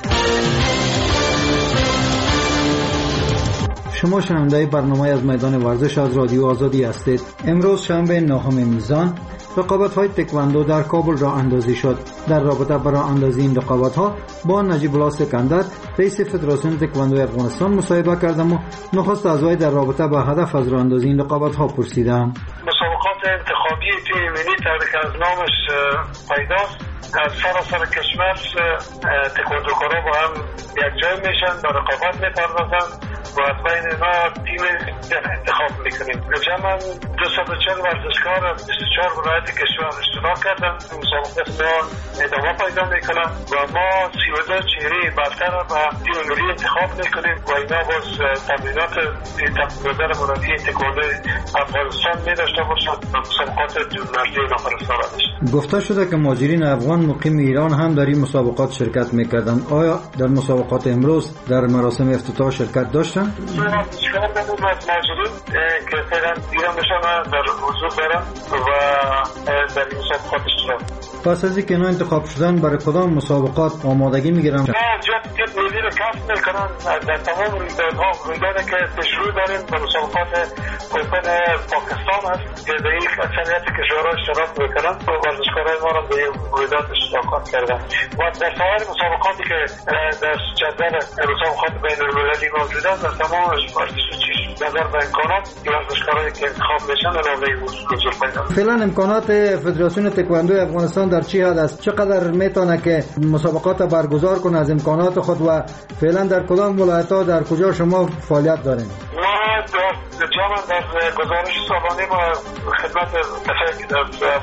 شما شنونده برنامه از میدان ورزش از رادیو آزادی هستید. امروز شنبه نهم میزان رقابت‌های تکواندو در کابل راه اندازی شد. در رابطه با راه اندازی این رقابت‌ها با نجیب الله سکندر رئیس فدراسیون تکواندو افغانستان مصاحبه کردم و نخست از وی در رابطه با هدف از راه اندازی این رقابت‌ها پرسیدم. مسابقات انتخابی تیم ملی تاریخ از نامش پیداست. از سراسر کشور تکواندوکارا با هم یک جای میشن، با رقابت میپردازن و از بین اینا تیم انتخاب میکنیم. جمعاً دویست و چهل ورزشکار از بیست و چهار ولایت کشور اشتراک کردن. مسابقات ما ادامه پیدا میکنن و ما سی و دو چهره برتر به تیم ملی انتخاب میکنیم و اینا باز تمرینات تقریبا مرادی تکواندو افغانستان میداشته باشند و مسابقات جمهوری افغانستان داشته. گفته شده که مهاجرین افغان مقیم ایران هم در این مسابقات شرکت میکردن. آیا در مسابقات امروز در مراسم افتتاح شرکت داشتن؟ شما بدون از مهاجرین که فعلا ایران نشان در حضور دارن و در این مسابقات اشتراک. پس از اینکه اینا انتخاب شدن برای کدام مسابقات آمادگی میگیرن؟ نه جد جد ملی رو کسب میکنن در تمام رویدادها. رویدادی که تشروع داریم به مسابقات اوپن پاکستان هست که در یک اکثریت کشورها اشتراک میکنن و ورزشکارای ما را به این رویداد اشتراکات کردن و در سایر مسابقاتی که در جدول مسابقات بین المللی موجود است در تمام ورزشی نظر به امکانات ورزشکارایی که انتخاب میشن علاوه حضور پیدا. فعلا امکانات فدراسیون تکواندو افغانستان در چی حد است؟ چقدر میتونه که مسابقات برگزار کنه از امکانات خود و فعلا در کدام ولایت‌ها در کجا شما فعالیت دارین؟ ما جامعا در گزارش سالانه ما خدمت دفعه که در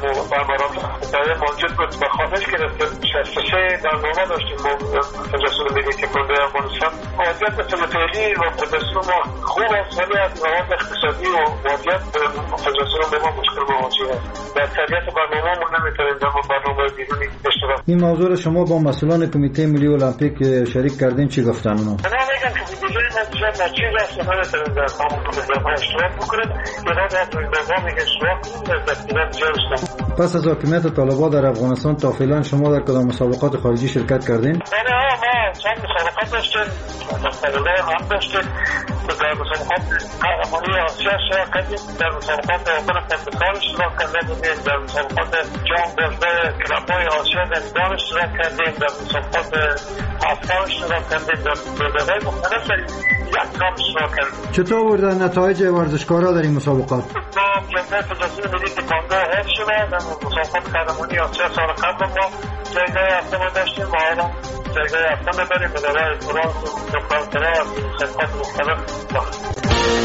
برنامه موجود بود به خانش گرفته شصت و سه برنامه داشتیم با فدراسیون ملی تکواندو افغانستان. وضعیت سمتری و فدراسیون ما خوب است ولی از مواد اقتصادی و وضعیت فدراسیون به ما مشکل مواجه است. در طبیعت برنامه ما نمیتونیم در برنامه بیرونی اشتراک. این موضوع شما با مسئولان کمیته ملی المپیک شریک کردین چی گفتن اونا؟ نه میگم که بیرون نتیجه چیز است که نمیتونیم در تمام اشتراک بکنید تعداد از رویدادها میگه اشتراک کنید در تعداد جایشتم. پس از حاکمیت طالبان در افغانستان تا فعلا شما در کدام مسابقات خارجی شرکت کردین؟ بله ها ما چند مسابقات داشتیم، مسابقات هم داشتیم، در مسابقات قهرمانی آسیا اشتراک کردیم، در مسابقات اوپن پرتکال اشتراک کردیم، در مسابقات جام بازده کلاب‌های آسیا در ایران اشتراک کردیم، در مسابقات افغان اشتراک کردیم، در رویدادهای مختلف در یک جام اشتراک کردیم. چطور بودن نتایج ورزشکارا در این مسابقات؟ ما جمعیت جزیره ملی تکواندو حفظ شده در مسابقات قهرمانی آسیا سال قبل ما جایگاه هفتم داشتیم و حالا جایگاه هفتم بریم مدال‌های برنز و برترها از مسابقات مختلف داشتیم.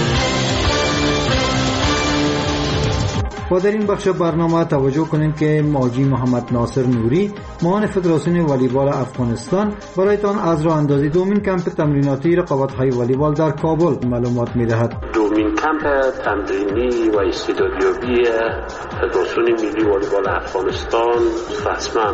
با در این بخش برنامه توجه کنیم که ماجی محمد ناصر نوری معاون فدراسیون والیبال افغانستان برایتان از راه اندازی دومین کمپ تمریناتی رقابت‌های والیبال در کابل معلومات می‌دهد. دومین کمپ تمرینی و استعدادیابی فدراسیون ملی والیبال افغانستان رسما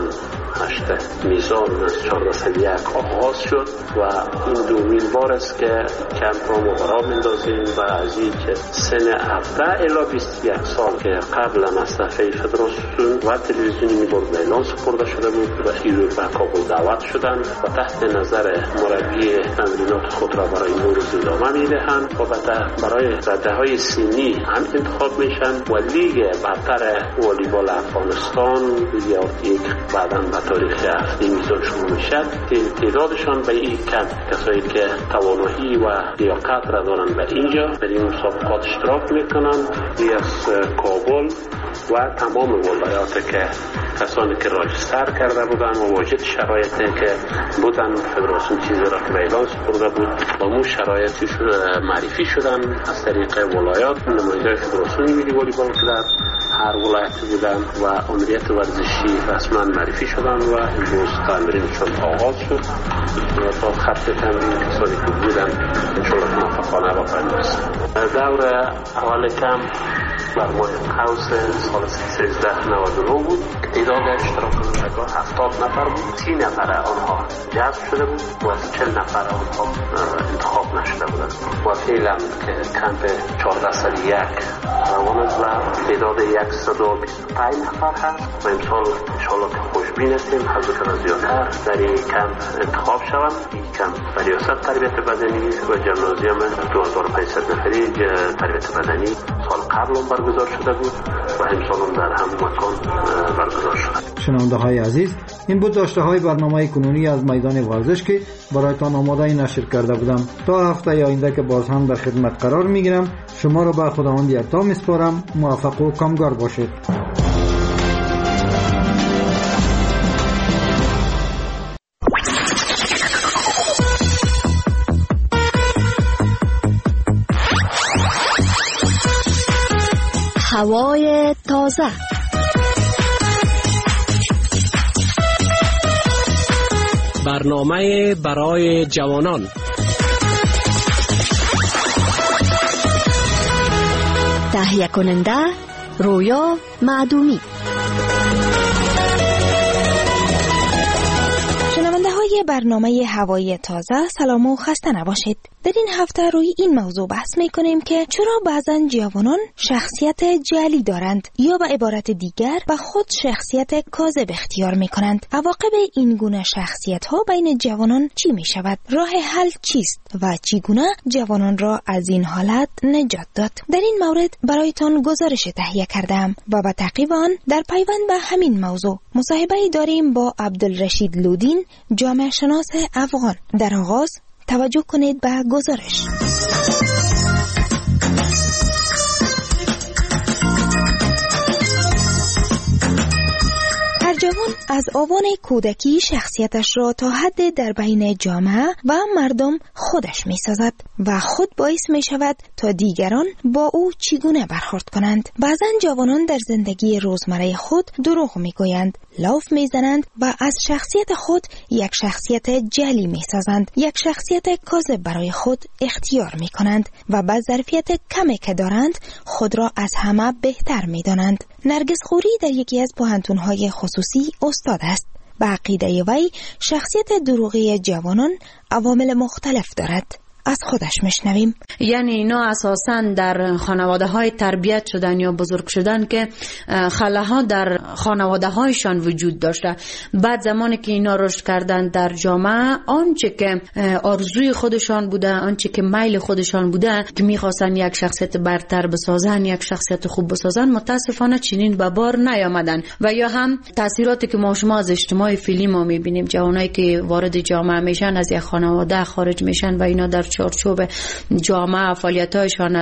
هشت میزان از چهاردهصد و یک آغاز شد و این دومین بار است که کمپ را مقرار می‌اندازیم و از اینکه سن هفده الی بیست و یک سال که قبل از صفحه فدراسیون و تلویزیونی می‌برد اعلان سپرده شده بود و ایرو به کابل دعوت شدند و تحت نظر مربی تمرینات خود را برای نور روز ادامه می‌دهند و برای رده‌های سنی هم انتخاب میشن و لیگ برتر والیبال افغانستان لیگ آرتیک بعداً به تاریخ هفته میزان شروع میشد که تعدادشان به این کمپ کسایی که توانایی و لیاقت را دارند به اینجا در این مسابقات اشتراک میکنند از کابل و تمام ولایات که کسانی که راجستر کرده بودند و واجد شرایطی که بودن فدراسیون چیزی را که به اعلان سپرده بود با مو شرایطی معرفی شدن از طریق ولایات نماینده فدراسیون ملی والیبال که در هر ولایتی بودن و امریت ورزشی رسما معرفی شدن و امروز تمرینشون آغاز شد و تا خط تمرین کسانی که بودن انشاءالله موفقانه را پایان دور اول کمپ بر ماه قوس سال سیزده نود و نه بود. تعداد اشتراک کنندگان هفتاد نفر بود. سی نفر آنها جذب شده بود و از چهل نفر آنها انتخاب نشده بودند و فعلا که کمپ چهاردهصد و یک روان است و تعداد صد و بیست و پنج نفر هست و امسال انشاءالله که خوشبین هستیم حضرت را زیادتر در این کمپ انتخاب شوند. این کمپ ریاست تربیت بدنی و جمنازیوم دو هزار و پانصد نفری تربیت بدنی سال قبل هم برگزار شده بود و امسال هم در همون مکان برگزار شد. شنونده های عزیز، این بود داشته های برنامه کنونی از میدان ورزش که برایتان آماده نشر کرده بودم. تا هفته آینده که باز هم در خدمت قرار میگیرم، شما را به خداوند یکتا میسپارم. موفق و کامگار باشید. هوای تازه، برنامه برای جوانان، تهیه کننده رویا معدومی. شنونده های برنامه هوای تازه، سلام و خسته نباشید. در این هفته روی این موضوع بحث می کنیم که چرا بعضا جوانان شخصیت جعلی دارند یا به عبارت دیگر به خود شخصیت کاذب اختیار می کنند. عواقب این گونه شخصیت ها بین جوانان چی می شود؟ راه حل چیست و چگونه جوانان را از این حالت نجات داد؟ در این مورد برایتان گزارش تهیه کردم و به تعقیب آن در پیوند به همین موضوع مصاحبه داریم با عبدالرشید لودین، جامعه شناس افغان. در آغاز توجه کنید به گزارش. هر جوان از آوان کودکی شخصیتش را تا حد در بین جامعه و مردم خودش می سازد و خود باعث می شود تا دیگران با او چگونه برخورد کنند. بعضا جوانان در زندگی روزمره خود دروغ می گویند، لاف می زنند و از شخصیت خود یک شخصیت جعلی می سازند، یک شخصیت کاذب برای خود اختیار می کنند و با ظرفیت کمی که دارند خود را از همه بهتر می دانند. نرگس خوری در یکی از پوهنتون‌های خصوصی استاد است. به عقیده وی شخصیت دروغی جوانان عوامل مختلف دارد. از خودش میشنویم. یعنی اینا اساساً در خانواده های تربیت شدن یا بزرگ شدن که خلاها در خانواده هایشان وجود داشته. بعد زمانی که اینا رشد کردن در جامعه، آنچه که آرزوی خودشان بوده، آنچه که میل خودشان بوده که میخواستن یک شخصیت برتر بسازن، یک شخصیت خوب بسازن، متاسفانه چنین به بار نیامدن. و یا هم تاثیراتی که ما شما از اجتماع فعلی ما میبینیم، جوانایی که وارد جامعه میشن از یک خانواده خارج میشن و اینا در چارچوب جامعه فعالیت‌هایشان،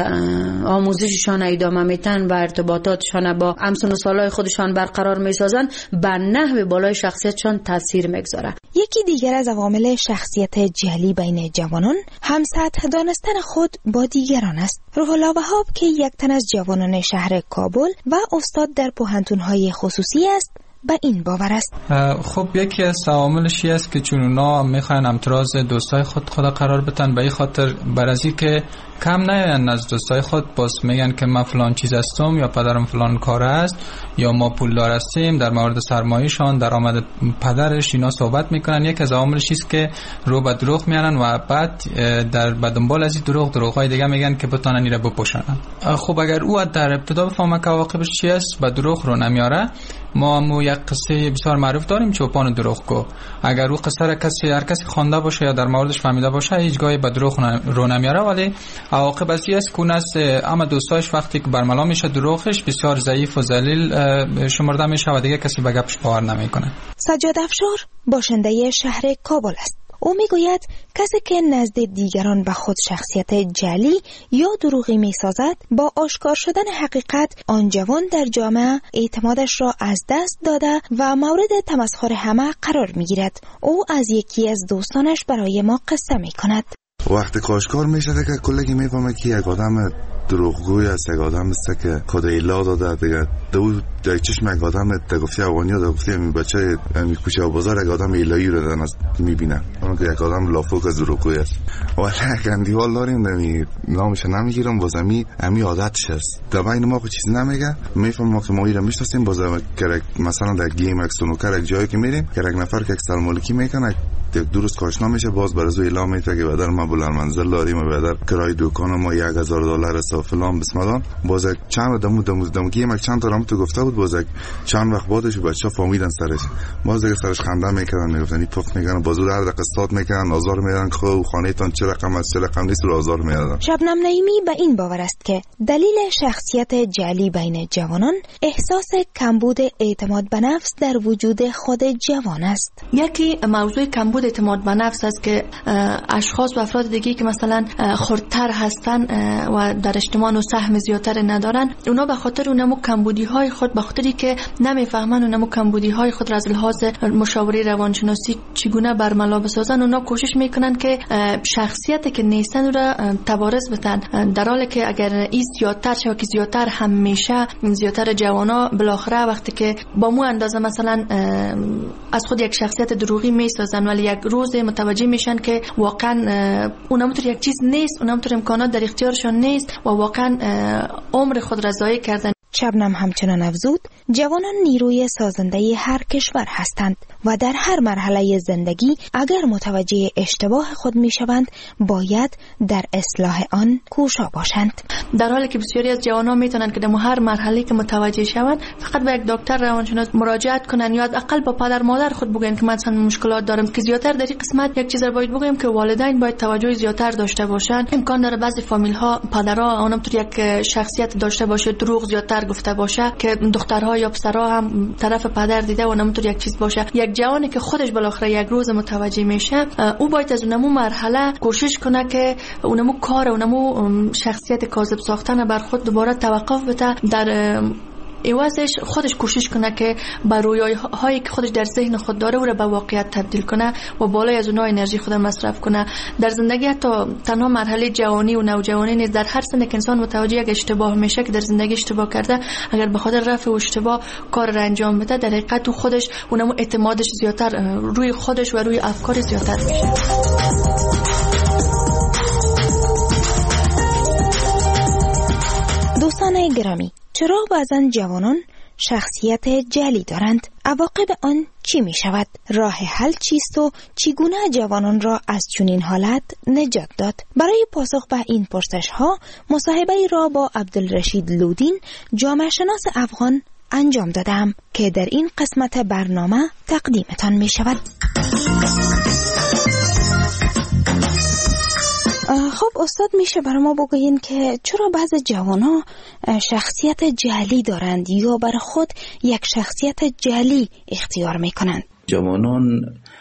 آموزششان ادامه میتن و ارتباطاتشان با همسن و سالای خودشان برقرار میسازن، به نحو بالای شخصیتشان تاثیر میگذاره. یکی دیگر از عوامل شخصیت جعلی بین جوانان هم سطح دانستن خود با دیگران است. روح الله وهاب که یک تن از جوانان شهر کابل و استاد در پوهنتون‌های خصوصی است، به این باور است. خب یکی از عواملش است که چون اونا میخواین امتراض دوستای خود خود قرار بتن، به این خاطر بر از که کم نیان از دوستای خود باز میگن که من فلان چیز هستم یا پدرم فلان کار است یا ما پولدار هستیم، در مورد سرمایه‌شان، درآمد پدرش اینا صحبت میکنن. یک از عواملش است که رو به دروغ میارن و بعد در بدنبال از این دروغ دروغای دیگه میگن که بتونن اینا بپوشانن. خب اگر او در ابتدا بفهمه که عواقبش چی است، به دروغ رو نمیاره. ما مو یک قصه بسیار معروف داریم، چوپان دروغگو. اگر او قصه را کسی هر کسی خوانده باشه یا در موردش فهمیده باشه، هیچ گاهی به دروغ رو نمیاره، ولی عواقب از این است که نست اما دوستاش وقتی که برملا میشه دروغش بسیار ضعیف و ذلیل شمرده میشه و دیگه کسی به گپش باور نمیکنه. سجاد افشار باشنده شهر کابل است. او میگوید کسی که نزد دیگران به خود شخصیت جعلی یا دروغی میسازد، با آشکار شدن حقیقت آن جوان در جامعه اعتمادش را از دست داده و مورد تمسخر همه قرار میگیرد. او از یکی از دوستانش برای ما قصه میکند. وقتی کاشکار میشه که کلگی میفهمه که یک آدم دروغگوی است، یک آدم است که خود ایلا داده دیگه. دو در چشم یک آدم در گفتی اوانی و در گفتی این بچه این کوچه و بازار یک آدم ایلایی رو دارن میبینن، اون که یک آدم لافوک از دروغگوی است. ولی یک اندیوال داریم دمی نامش نمیگیرم، باز امی امی عادتش است. در بین ما خود چیزی نمیگه، میفهم ما که ما ایران میشناسیم. باز مثلا در گیم یک سنوکر یک جایی که میریم که یک نفر که یک سلمالکی میکنه یک درست کاشنا میشه، باز برای اعلام میشه که بدر ما بلند منزل داریم و بدر کرای دکان ما یک هزار دلار است فلان بسم الله. باز چند دمو دمو دمو گیم چند تا رام تو گفته بود، باز چند وقت بعدش بچه‌ها فهمیدن سرش، باز دیگه سرش خنده میکردن، میگفتن این پخت میکنن، بازو در قسطات میکنن، آزار میدن که خانه تان چه رقم است چه رقم نیست رو آزار میدن. شبنم نعیمی به این باور است که دلیل شخصیت جعلی بین جوانان احساس کمبود اعتماد به نفس در وجود خود جوان است. یکی موضوع کمبود اعتماد به نفس است که اشخاص و افراد دیگه که مثلا خردتر هستن و در اجتماع و سهم زیادتر ندارن، اونا به خاطر اونمو کمبودی های خود، به خاطری که نمیفهمن اونمو کمبودی های خود را از لحاظ مشاوره روانشناسی چگونه برملا بسازن، اونا کوشش میکنن که شخصیتی که نیستن را تبارز بدن، در حالی که اگر این زیادتر شه که زیادتر هم میشه، زیادتر جوانا بالاخره وقتی که با مو اندازه مثلا از خود یک شخصیت دروغی میسازن، ولی یک روز متوجه میشن که واقعا اونم تو یک چیز نیست، اونم تو امکانات در اختیارشون نیست و واقعا عمر خود را ضایع کردن. شبنم همچنان افزود جوانان نیروی سازنده هر کشور هستند و در هر مرحله زندگی اگر متوجه اشتباه خود میشوند باید در اصلاح آن کوشا باشند، در حالی که بسیاری از جوانان میتونن که در هر مرحله که متوجه شوند فقط به یک دکتر روانشناس مراجعت کنن یا حداقل با پدر مادر خود بگن که مثلا مشکلات دارم. که زیاتر در این قسمت یک چیز رو باید بگیم که والدین باید توجه زیاتر داشته باشن. امکان داره بعضی فامیل ها پدرها اونم تو یک شخصیت داشته باشه، دروغ زیاتر گفته باشه که دخترها یا پسرها هم طرف پدر دیده و نمیتونه یک چیز باشه. یک جوانی که خودش بالاخره یک روز متوجه میشه، او باید از اونمو مرحله کوشش کنه که اونمو کار اونمو شخصیت کاذب ساختن بر خود دوباره توقف بده، در ایوازش خودش کوشش کنه که بر رویاهایی که خودش در ذهن خود داره او را به واقعیت تبدیل کنه و بالای از اونها انرژی خود مصرف کنه. در زندگی حتی تنها مرحله جوانی و نوجوانی نیست، در هر سن که انسان متوجه یک اشتباه میشه که در زندگی اشتباه کرده، اگر به خاطر رفع اشتباه کار را انجام بده، در حقیقت تو خودش اونم اعتمادش زیادتر روی خودش و روی افکار زیادتر میشه. دوستان گرامی، چرا بعضن جوانان شخصیت جعلی دارند. عواقب آن چی می شود؟ راه حل چیست و چگونه جوانان را از چنین حالت نجات داد؟ برای پاسخ به این پرسش ها مصاحبه را با عبدالرشید لودین، جامعه شناس افغان انجام دادم که در این قسمت برنامه تقدیمتان می شود. خب استاد، میشه برای ما بگوین که چرا بعض جوانا شخصیت جعلی دارند یا برای خود یک شخصیت جعلی اختیار میکنند؟ جوانان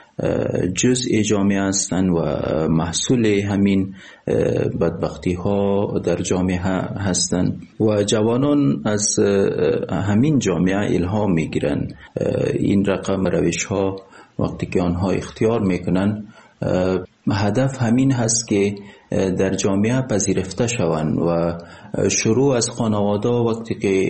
جزء جامعه هستند و محصول همین بدبختی ها در جامعه هستند و جوانان از همین جامعه الهام میگیرند. این رقم روش ها وقتی که آنها اختیار میکنند هدف همین هست که در جامعه پذیرفته شوند و شروع از خانواده. وقتی که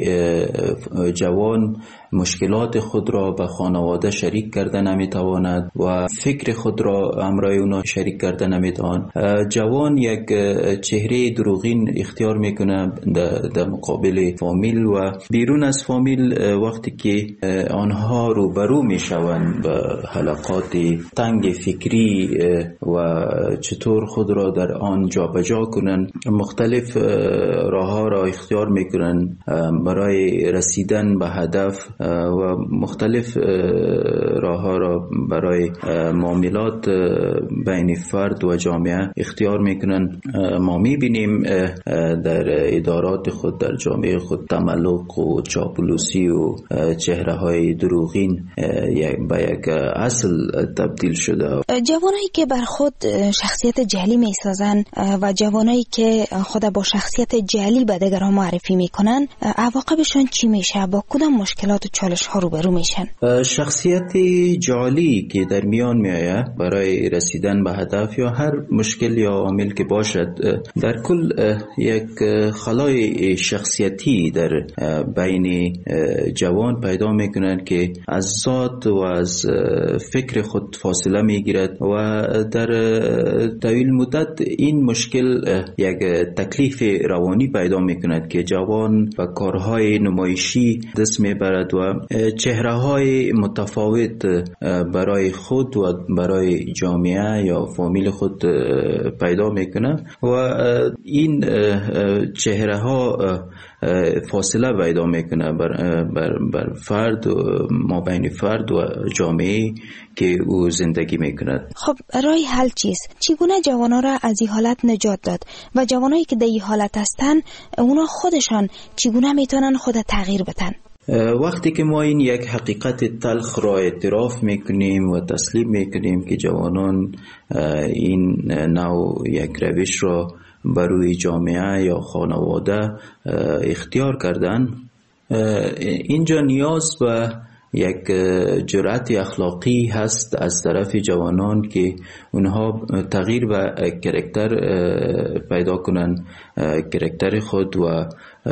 جوان مشکلات خود را به خانواده شریک کرده نمیتواند و فکر خود را همراه اونا شریک کرده نمیتواند، جوان یک چهره دروغین اختیار میکنه در مقابل فامیل و بیرون از فامیل. وقتی که آنها روبرو میشوند به حلقات تنگ فکری و چطور خود را در آن جابجا کنند، مختلف راه ها را اختیار میکنند برای رسیدن به هدف و مختلف راه ها را برای معاملات بین فرد و جامعه اختیار میکنند. ما میبینیم در ادارات خود، در جامعه خود، تملق و چاپلوسی و چهره های دروغین به یک اصل تبدیل شده. جوانایی که بر خود شخصیت جعلی میسازن و جوانایی که خود با شخصیت جعلی به دیگران معرفی میکنن، عواقبشون چی میشه؟ با کدام مشکلات و چالش ها روبرو میشن؟ شخصیت جعلی که در میان میآید برای رسیدن به هدف یا هر مشکل یا عامل که باشد، در کل یک خلای شخصیتی در بین جوان پیدا میکنن که از ذات و از فکر خود فاصله میگیرد و در طویل مدت این مشکل یک تکلیف روانی پیدا میکند که جوان و کارهای نمایشی دست میبرد و چهره های متفاوت برای خود و برای جامعه یا فامیل خود پیدا میکنه و این چهره ها فاصله پیدا میکنه بر, بر, بر فرد و ما بین فرد و جامعه که او زندگی میکند. خب راه حل چیست؟ چگونه جوانا را از این حالت نجات داد و جوانایی که در این حالت هستن اونا خودشان چگونه میتونن خود تغییر بدن؟ وقتی که ما این یک حقیقت تلخ را اعتراف میکنیم و تسلیم میکنیم که جوانان این نوع یک روش را بروی جامعه یا خانواده اختیار کردن، اینجا نیاز به یک جرأت اخلاقی هست از طرف جوانان که اونها تغییر و کرکتر پیدا کنن، کرکتر خود و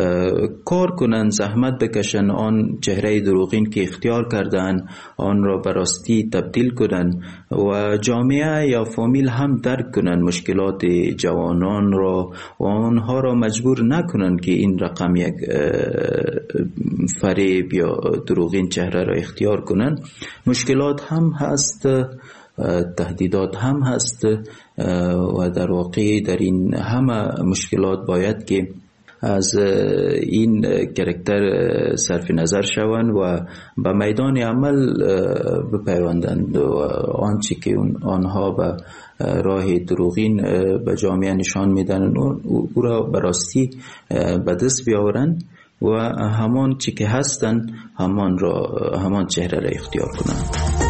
کار کنن، زحمت بکشن، آن چهره دروغین که اختیار کردن آن را به راستی تبدیل کنن و جامعه یا فامیل هم درک کنن مشکلات جوانان را و آنها را مجبور نکنن که این رقم یک فریب یا دروغین چهره را اختیار کنن. مشکلات هم هست، تهدیدات هم هست و در واقع در این همه مشکلات باید که از این کرکتر صرف نظر شوند و به میدان عمل بپیوندند و آنچه که آنها به راه دروغین به جامعه نشان میدن او را به راستی به دست بیاورند و همان چی که هستند همان را همان چهره را اختیار کنند.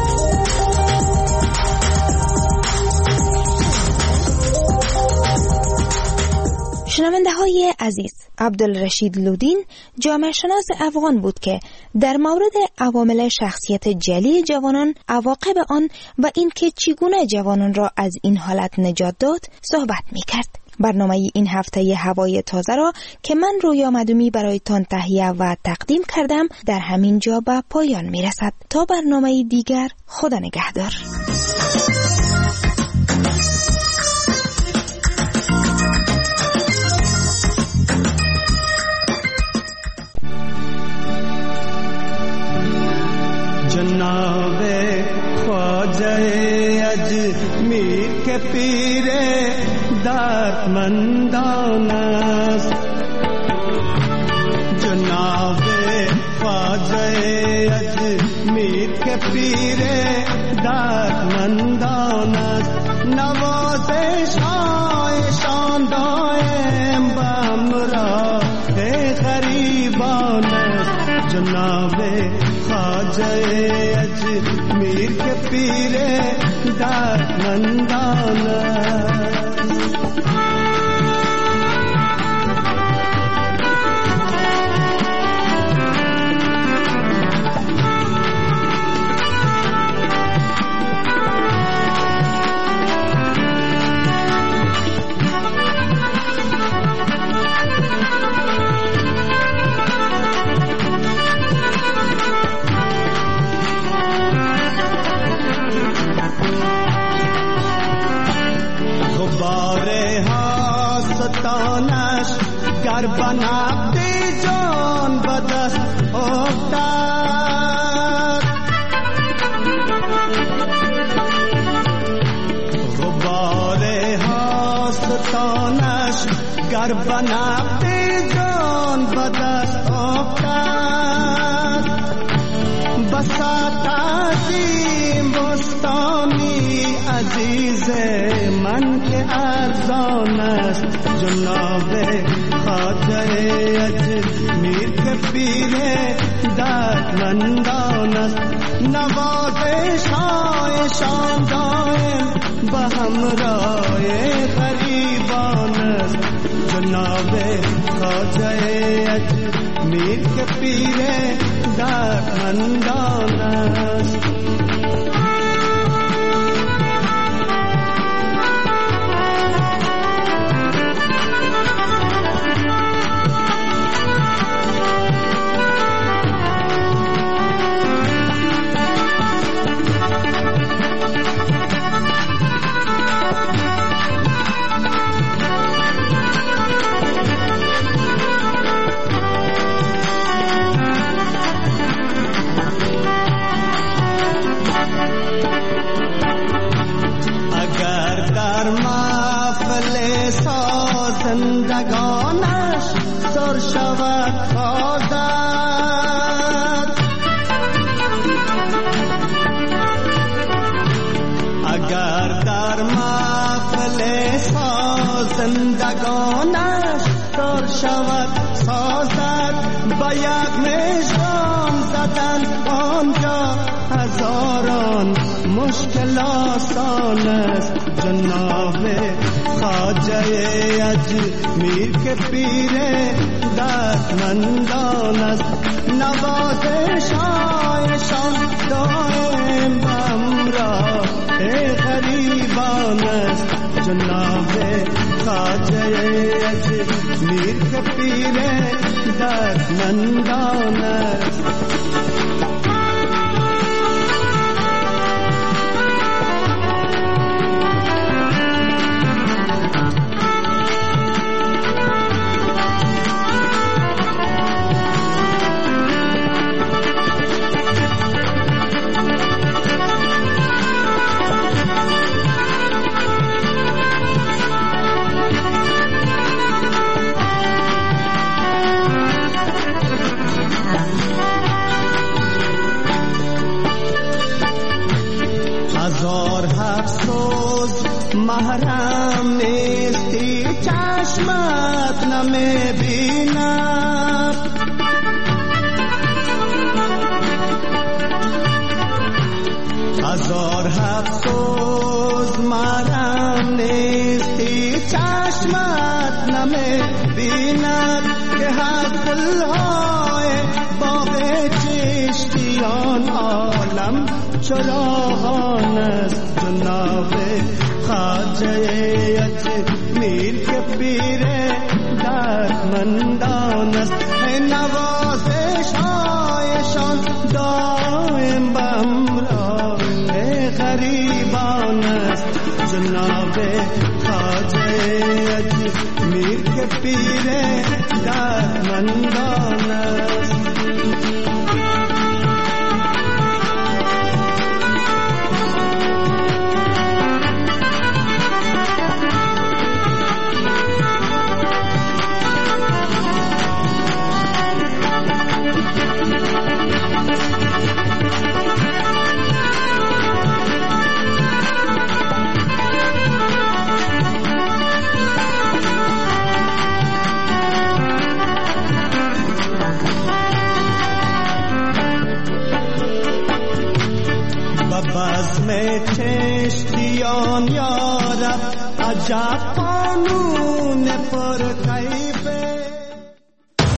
شنونده های عزیز، عبدالرشید لودین جامعه شناس افغان بود که در مورد عوامل شخصیت جعلی جوانان، عواقب آن و اینکه چگونه جوانان را از این حالت نجات داد صحبت می کرد. برنامه این هفته هوای تازه را که من رویا مدومی برایتان تهیه و تقدیم کردم در همین جا به پایان می رسد. تا برنامه دیگر، خدا نگهدار. پیر دردمندان است نوازش هایشان دائم به همراه غریبان است جناب خواجه اجمیر که پیر دردمندان است گر بنابد جان بدست افتاد غبار هاستانش گر بنابد جان بدست افتاد بساط عظیم بستانی عزیز من که ارزان است جناب خواجه اجمیر که پیر دردمندان است نوازش هایشان دائم به همراه غریبان است جناب خواجه اجمیر که پیر دردمندان است زندگانش سر شود خواهد اگر در محفل زندگانش سر شود سازد با یک مژگان زدن آنجا هزاران مشکل آسان است جناب خواجه اجمیر که پیر دردمندان است نوازش هایشان دائم به همراه غریبان است جناب خواجه اجمیر که پیر دردمندان است محرم نیستی چشمت نمیبینم هزار افسوس محرم نیستی چشمت نمیبیند که حاصلهای باغ چشتیان عالم چراغان است جناب خواجه اجمیر که پیر دردمندان است نوازش هایشان دائم به همراه غریبان است جناب خواجه اجمیر که پیر دردمندان است بزم چشتیان یارب عجب قانون پر